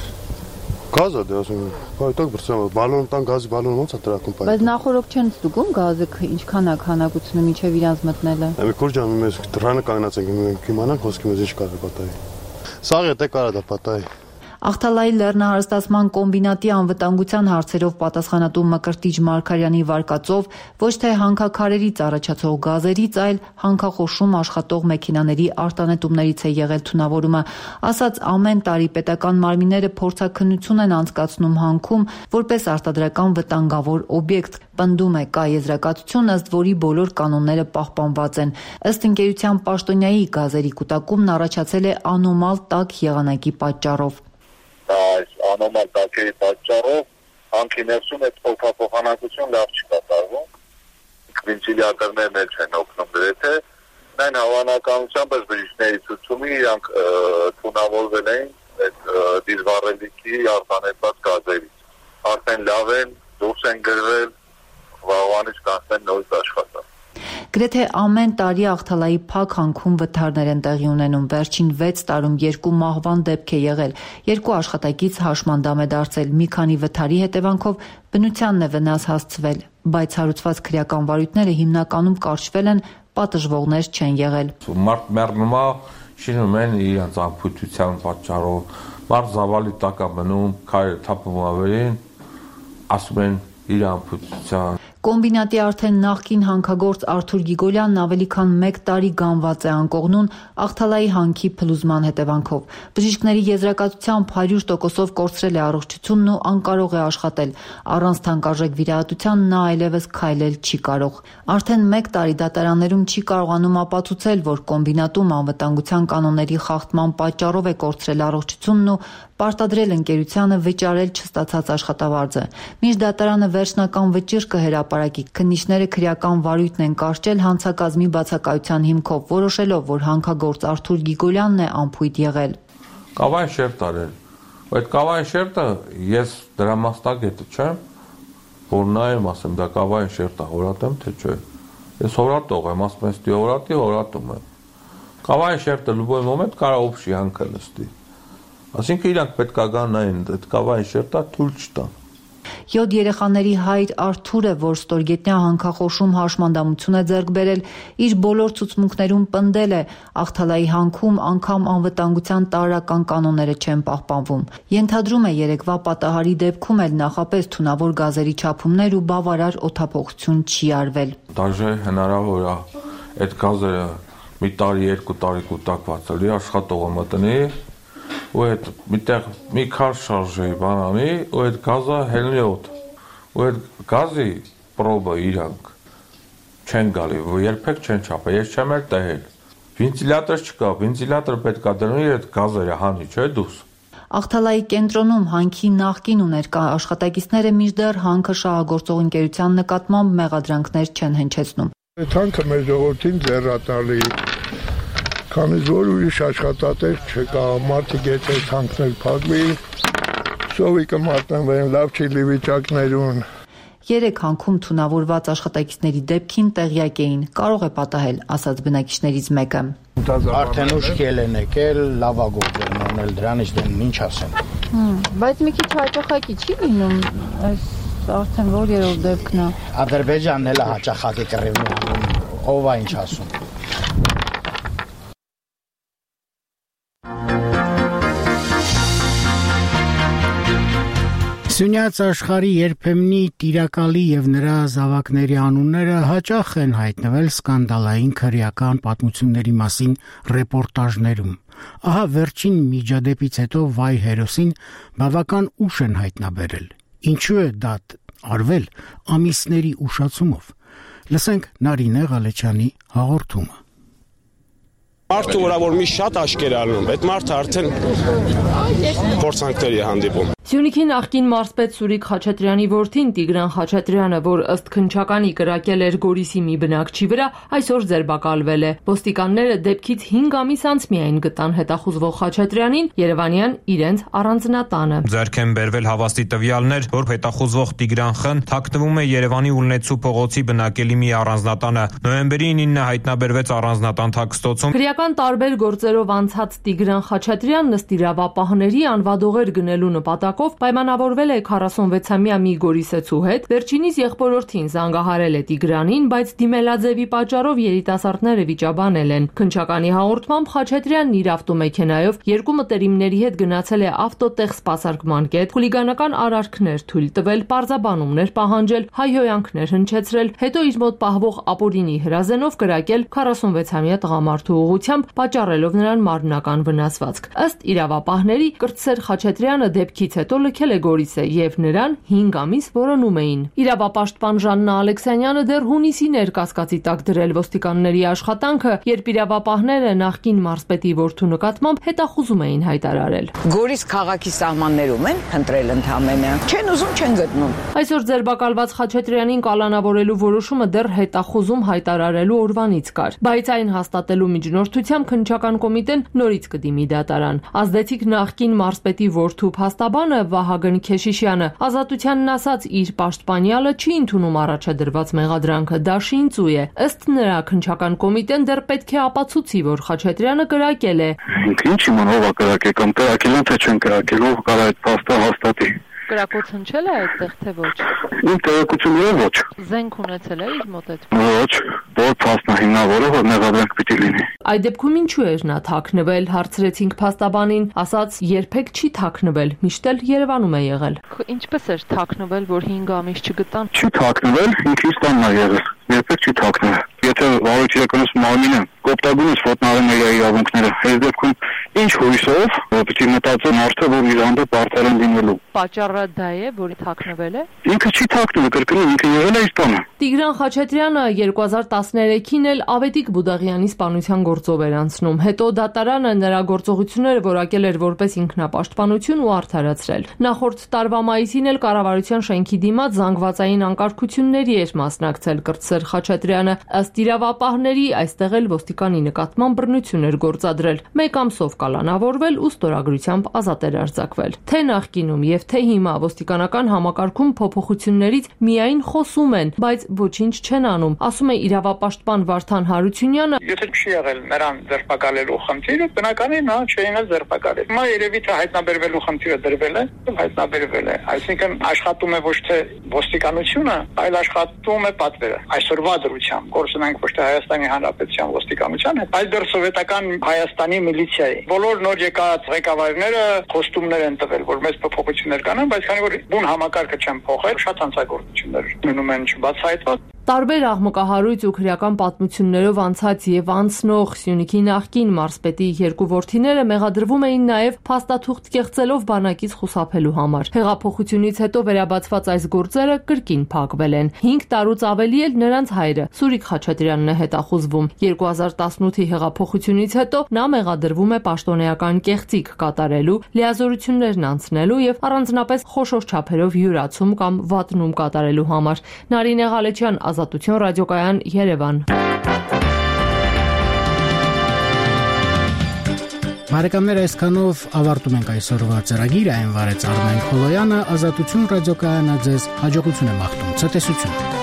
S3: Գազը դե ասում պայտակ բարձրանում, բալոն տան գազի բալոնը ոնց է տրակում պայտակ։
S2: Բայց նախորդ չեն ստուգում գազը ինչքան է քանակությունը մինչև իրանց մտնելը։
S3: Մի քուրջան մենք դրանը կանգնած ենք, մենք իմանանք ոսկի մեզ ինչ կարող պատահի։ Սաղ է կարա դա պատահի։
S2: Ախթալայի լեռնահարստացման կոմբինատի անվտանգության հարցերով պատասխանատու Մկրտիչ Մարգարյանի վարկածով ոչ թե հանքաքարերից առաջացող գազերից, այլ հանքախոշում աշխատող մեքենաների արտանետումներից է եղել թունավորումը։ Ասաց, ամեն տարի պետական մարմինները փորձաքննություն են անցկացնում հանքում որպես արտադրական վտանգավոր օբյեկտ։ Պնդում է, կա եզրակացություն, ըստ որի բոլոր կանոնները պահպանված են։ Ըստ ընկերության պաշտոնյայի գազերի կուտակումն առաջացել է անոմալ տաք եղանակի պատճառով։
S6: Այս անոմալ տակերի պատճառով հանքի ներսում այդ փոխանակություն լավ չի կատարվում։ Վենտիլյատորներն էլ չեն օգնում գրեթե։ Այն հավանականությամբ բժիշկների ցուցումի իրանք թունավորվել էին այդ դիզվառելիքի արտանետված գազերից։ Արդեն լավ են, դուրս են գրվել, վաղուանից կանցնեն նորից աշխատան։
S2: Գրեթե ամեն տարի Ախթալայի փակ հանքում վթարներ են տեղի ունենում։ Վերջին 6 տարում 2 մահվան դեպք է եղել։ 2 աշխատակից հաշմանդամ է դարձել։ Մի քանի վթարի հետևանքով բնությանն է վնաս հասցվել, բայց հարուցված քրեական վարույթները հիմնականում կարճվել են, պատժվողներ չեն եղել։
S24: Մարդ մեռնում է, շինում են իրենց անփույթության պատճառով։ Մարդ զավալի տակ է մնում, քայլը թափում ավերին, ասում են իր անփույթության։
S2: Կոմբինատի արդեն նախկին հանքագործ Արթուր Գիգոլյանն ավելի քան 1 տարի գանված է անկողնուն Ախթալայի հանքի փլուզման հետևանքով։ Բժիշկների եզրակացությամբ 100%-ով կորցրել է առողջությունն ու անկարող է աշխատել։ Առանց թանկարժեք վիրահատության նա այլևս քայլել չի կարող։ Արդեն 1 տարի դատարաններում չի կարողանում ապացուցել, որ կոմբինատում անվտանգության կանոնների խախտման պատճառով է կորցրել առողջությունն ու պարտադրել ընկերությանը վճարել չստացած աշխատավարձը։ Մինչ դատարանը վերջնական վճիռ կհրապարակի, քննիչները քրեական վարույթն են կարճել հանցակազմի բացակայության հիմքով, որոշելով, որ հանքագործ Արթուր Գիգոլյանն է անփույթ եղել։
S24: Կավային շերտ արել։ Այդ կավային շերտը ես դրա մասնագետը չեմ, որ նայեմ, ասեմ, դա կավային շերտ է, հորատեմ, թե չէ։ Ես հորատող եմ, ասում եմ, ստի հորատի, հորատում եմ։ Կավային շերտը լուբոյ մոմենտ կարող օբշի հանքը լստի։ Այսինքն իրանք պետք է գան այն այդ կավային շերտը թույլ չտան։
S2: 7 երեխաների հայր Արթուրը, որ ստորգետնյա հանքախոշում հաշմանդամություն է ձեռք բերել, իր բոլոր ցուցմունքներում պնդել է, Աղթալայի հանքում անգամ անվտանգության տարրական կանոնները չեն պահպանվում։ Ենթադրում է երեկվա պատահարի դեպքում էլ նախապես թունավոր գազերի չափումներ ու բավարար օդափոխություն չի արվել։
S24: Դաժե հնարավոր է այդ գազերը մի տարի, 2 տարի կուտակված էլի աշխատողը մտնի ու այդ միտեղ մի քար շարժեի բանանի ու այդ գազը հելնի օդ ու այդ գազի պրոբը իրանք չեն գալի երբեք չեն չափել ես չեմ էլ տեհել վենտիլատոր չկա վենտիլատոր պետք է դնի այդ գազերը հանի չէ դուս
S2: Աղթալայի կենտրոնում հանքի նախկին ու ներկա աշխատակիցները մինչդեռ հանքը շահագործող ընկերության նկատմամբ մեղադրանքներ չեն հնչեցնում։
S8: Հանքը մեր ժողովրդին ձեռատալի քանի որ ուրիշ աշխատատեղ չկա, մարդիկ եթե հանքներ փակվի, սովի կմատնվեն, լավ չի լի վիճակներուն։
S2: 3 հանքում թունավորված աշխատակիցների դեպքին տեղյակ էին, կարող է պատահել, ասաց բնակիչներից մեկը։
S9: Արդեն ուշք են եկել, լավագործ են անել, դրանից դեն ինչ ասեն։
S2: Բայց մի քիչ հաճախակի չի լինում, այս արդեն որ երրորդ դեպքն է։
S9: Ադրբեջանն էլ հաճախակի կռիվն է անում, ով է ինչ ասում։
S1: Սյունյաց աշխարհի երբեմնի տիրակալի եւ նրա զավակների անունները հաճախ են հայտնվել սկանդալային քրեական պատմությունների մասին ռեպորտաժներում։ Ահա վերջին միջադեպից հետո վայ հերոսին բավական ուշ են հայտնաբերել։ Ինչու է դա արվել ամիսների ուշացումով։ Լսենք Նարինե Ղալեչյանի հաղորդումը։
S10: Մարդու վրա որ մի շատ աշկեր ալնում, այդ մարդը արդեն փորձանքների հանդիպում։
S11: Սյունիքի նախկին մարզպետ Սուրիկ Խաչատրյանի որդին Տիգրան Խաչատրյանը, որ ըստ քննչականի կրակել էր Գորիսի մի բնակչի վրա, այսօր ձերբակալվել է։ Ոստիկանները դեպքից 5 ամիս անց միայն գտան հետախուզվող Խաչատրյանին Երևանյան իրենց առանձնատանը։
S25: Ձեռք են բերվել հավաստի տվյալներ, որ հետախուզվող Տիգրան Խ-ն թաքնվում է Երևանի Ուլնեցու փողոցի բնակելի մի առանձնատանը։ Նոյեմբերի 9-ը հայտնաբերվեց առանձնատան թաքստոցում։
S11: Քրեական տարբեր գործերով անցած Տիգրան Խաչատրյանն ըստ իրավապահների անվադողեր գնելու նպատակով պայմանավորվել է 46-ամյա մի գորիսեցու հետ, վերջինիս եղբորորդին զանգահարել է Տիգրանին, բայց դիմելաձևի պատճառով երիտասարդները վիճաբանել են։ Քննչականի հաղորդմամբ Խաչատրյանն իր ավտոմեքենայով 2 մտերիմների հետ գնացել է ավտոտեղ սպասարկման կետ, խուլիգանական արարքներ թույլ տվել, պարզաբանումներ պահանջել, հայհոյանքներ հնչեցրել, հետո իր մոտ պահվող ապօրինի հրազենով կրակել 46-ամյա տղամարդու ուղղությամբ, պատճառելով նրան մարմնական վնասվածք։ Ըստ իրավապահների Կրտսեր Խաչատրյանը դեպքից հետո լքել է Գորիսը եւ նրան 5 ամիս որոնում էին։ Իրավապաշտպան Ժաննա Ալեքսանյանը դեռ հունիսին էր կասկածի տակ դրել ոստիկանների աշխատանքը, երբ իրավապահները նախկին մարզպետի որդու նկատմամբ հետախուզում էին հայտարարել։
S26: Գորիս քաղաքի սահմաններում են ընտրել ընդհանրապես։ Չեն ուզում, չեն գտնում։
S11: Այսօր ձերբակալված Խաչատրյանին կալանավորելու որոշումը դեռ հետախուզում հայտարարելու օրվանից կար, բայց այն հաստատելու միջնորդությամբ քննչական կոմիտեն նորից կդիմի դատարան։ Ազդեցիկ նախկին մարզպետի որդու փաստաբանը Վահագն Քեշիշյանը ազատությանն ասաց, իր պաշտպանյալը չի ընդունում առաջադրված մեղադրանքը, դա շինծու է։ Ըստ նրա քննչական կոմիտեն դեռ պետք է ապացուցի, որ Խաչատրյանը կրակել է։
S6: Ինչ իմանով կրակել կամ կրակել են թե չեն կրակել, ով կարող այդ փաստը հաստատի։
S11: Կրակոց հնչել է այդտեղ թե ոչ։
S6: Իմ տեղեկությունները ոչ։
S11: Զենք ունեցել է իր մոտ այդ։
S6: Ոչ, որ փաստը հիմնավորը որ մեղադրանք պիտի լինի։
S11: Այդ դեպքում ինչու էր նա թաքնվել, հարցրեցինք փաստաբանին, ասաց երբեք չի թաքնվել, միշտ էլ Երևանում է եղել։ Ինչպես էր թաքնվել, որ 5 ամիս չգտան։
S6: Չի թաքնվել, ինքնից տանն է եղել։ Երբեք չի թաքնվել։ Եթե վարույթ իրականացում մարմինը կոպտագույնս ոտնահարում է իր իրավունքները, այս դեպքում ինչ հույսով պիտի մտածեն արդյոք որ իր հանդեպ արդարան լինելու։
S11: Պատճառը դա է, որ թաքնվել է։
S6: Ինքը չի թաքնվել, կրկնում ինքը եղել է իր տանը։
S11: Տիգրան Խաչատրյանը 2013-ին էլ Ավետիք Բուդաղյանի սպանության գործով էր անցնում։ Հետո դատարանը նրա գործողությունները որակել էր որպես ինքնապաշտպանություն ու արդարացրել։ Նախորդ տարվա մայիսին էլ կառավարության շենքի դիմաց զանգվածային անկարգությունների էր մասնակցել Կրտսեր Խաչատրյանը։ Ըստ Ըստ իրավապահների, այստեղ էլ ոստիկանի նկատմամբ բռնություն էր գործադրել, 1 ամսով կալանավորվել ու ստորագրությամբ ազատ էր արձակվել։ Թե նախկինում եւ թե հիմա ոստիկանական համակարգում փոփոխություններից միայն խոսում են, բայց ոչինչ չեն անում, ասում է իրավապաշտպան Վարդան Հարությունյանը։
S4: Եթե չի եղել նրան ձերբակալելու խնդիրը, բնականին նա չէին ձերբակալել։ Հիմա երևի թե հայտնաբերվելու խնդիրը դրվել է, հայտնաբերվել է, այսինքն աշխատում է ոչ թե ոստիկանությունը, այլ աշխատում է պատվերը։ Այսօրվա դրությամբ գործունենք ոչ թե Հայաստանի Հանրապետության ոստիկանության հետ, այլ դեռ սովետական Հայաստանի միլիցիայի։ Բոլոր նոր եկած ղեկավարները խոստումներ են տվել, որ մեծ փոփոխություններ կանեն, բայց քանի որ բուն համակարգը չեն փոխել, շատ հանցագործություններ մնում են չբացահայտված։
S11: Տարբեր աղմկահարույց ու քրեական պատմություններով անցած եւ անցնող Սյունիքի նախկին մարզպետի 2 որդիները մեղադրվում էին նաեւ փաստաթուղթ կեղծելով բանակից խուսափելու համար։ Հեղափոխությունից հետո վերաբացված այս գործերը կրկին փակվել են։ 5 տարուց ավելի էլ նրանց հայրը Սուրիկ Խաչատրյանն է հետախուզվում։ 2018-ի հեղափոխությունից հետո նա մեղադրվում է պաշտոնեական կեղծիք կատարելու, լիազորություններն անցնելու եւ առանձնապես խոշոր չափերով յուրացում կամ վատնում կատարելու համար։ Նարինե Ղալեչյան, Ազատություն ռադիոկայան, Երևան։
S1: Բարեկամներ, այսքանով ավարտում ենք այսօրվա ծրագիրը, այն վարեց Արմեն Խոլոյանը, Ազատություն ռադիոկայանը ձեզ հաջողություն է մաղթում, ցտեսություն։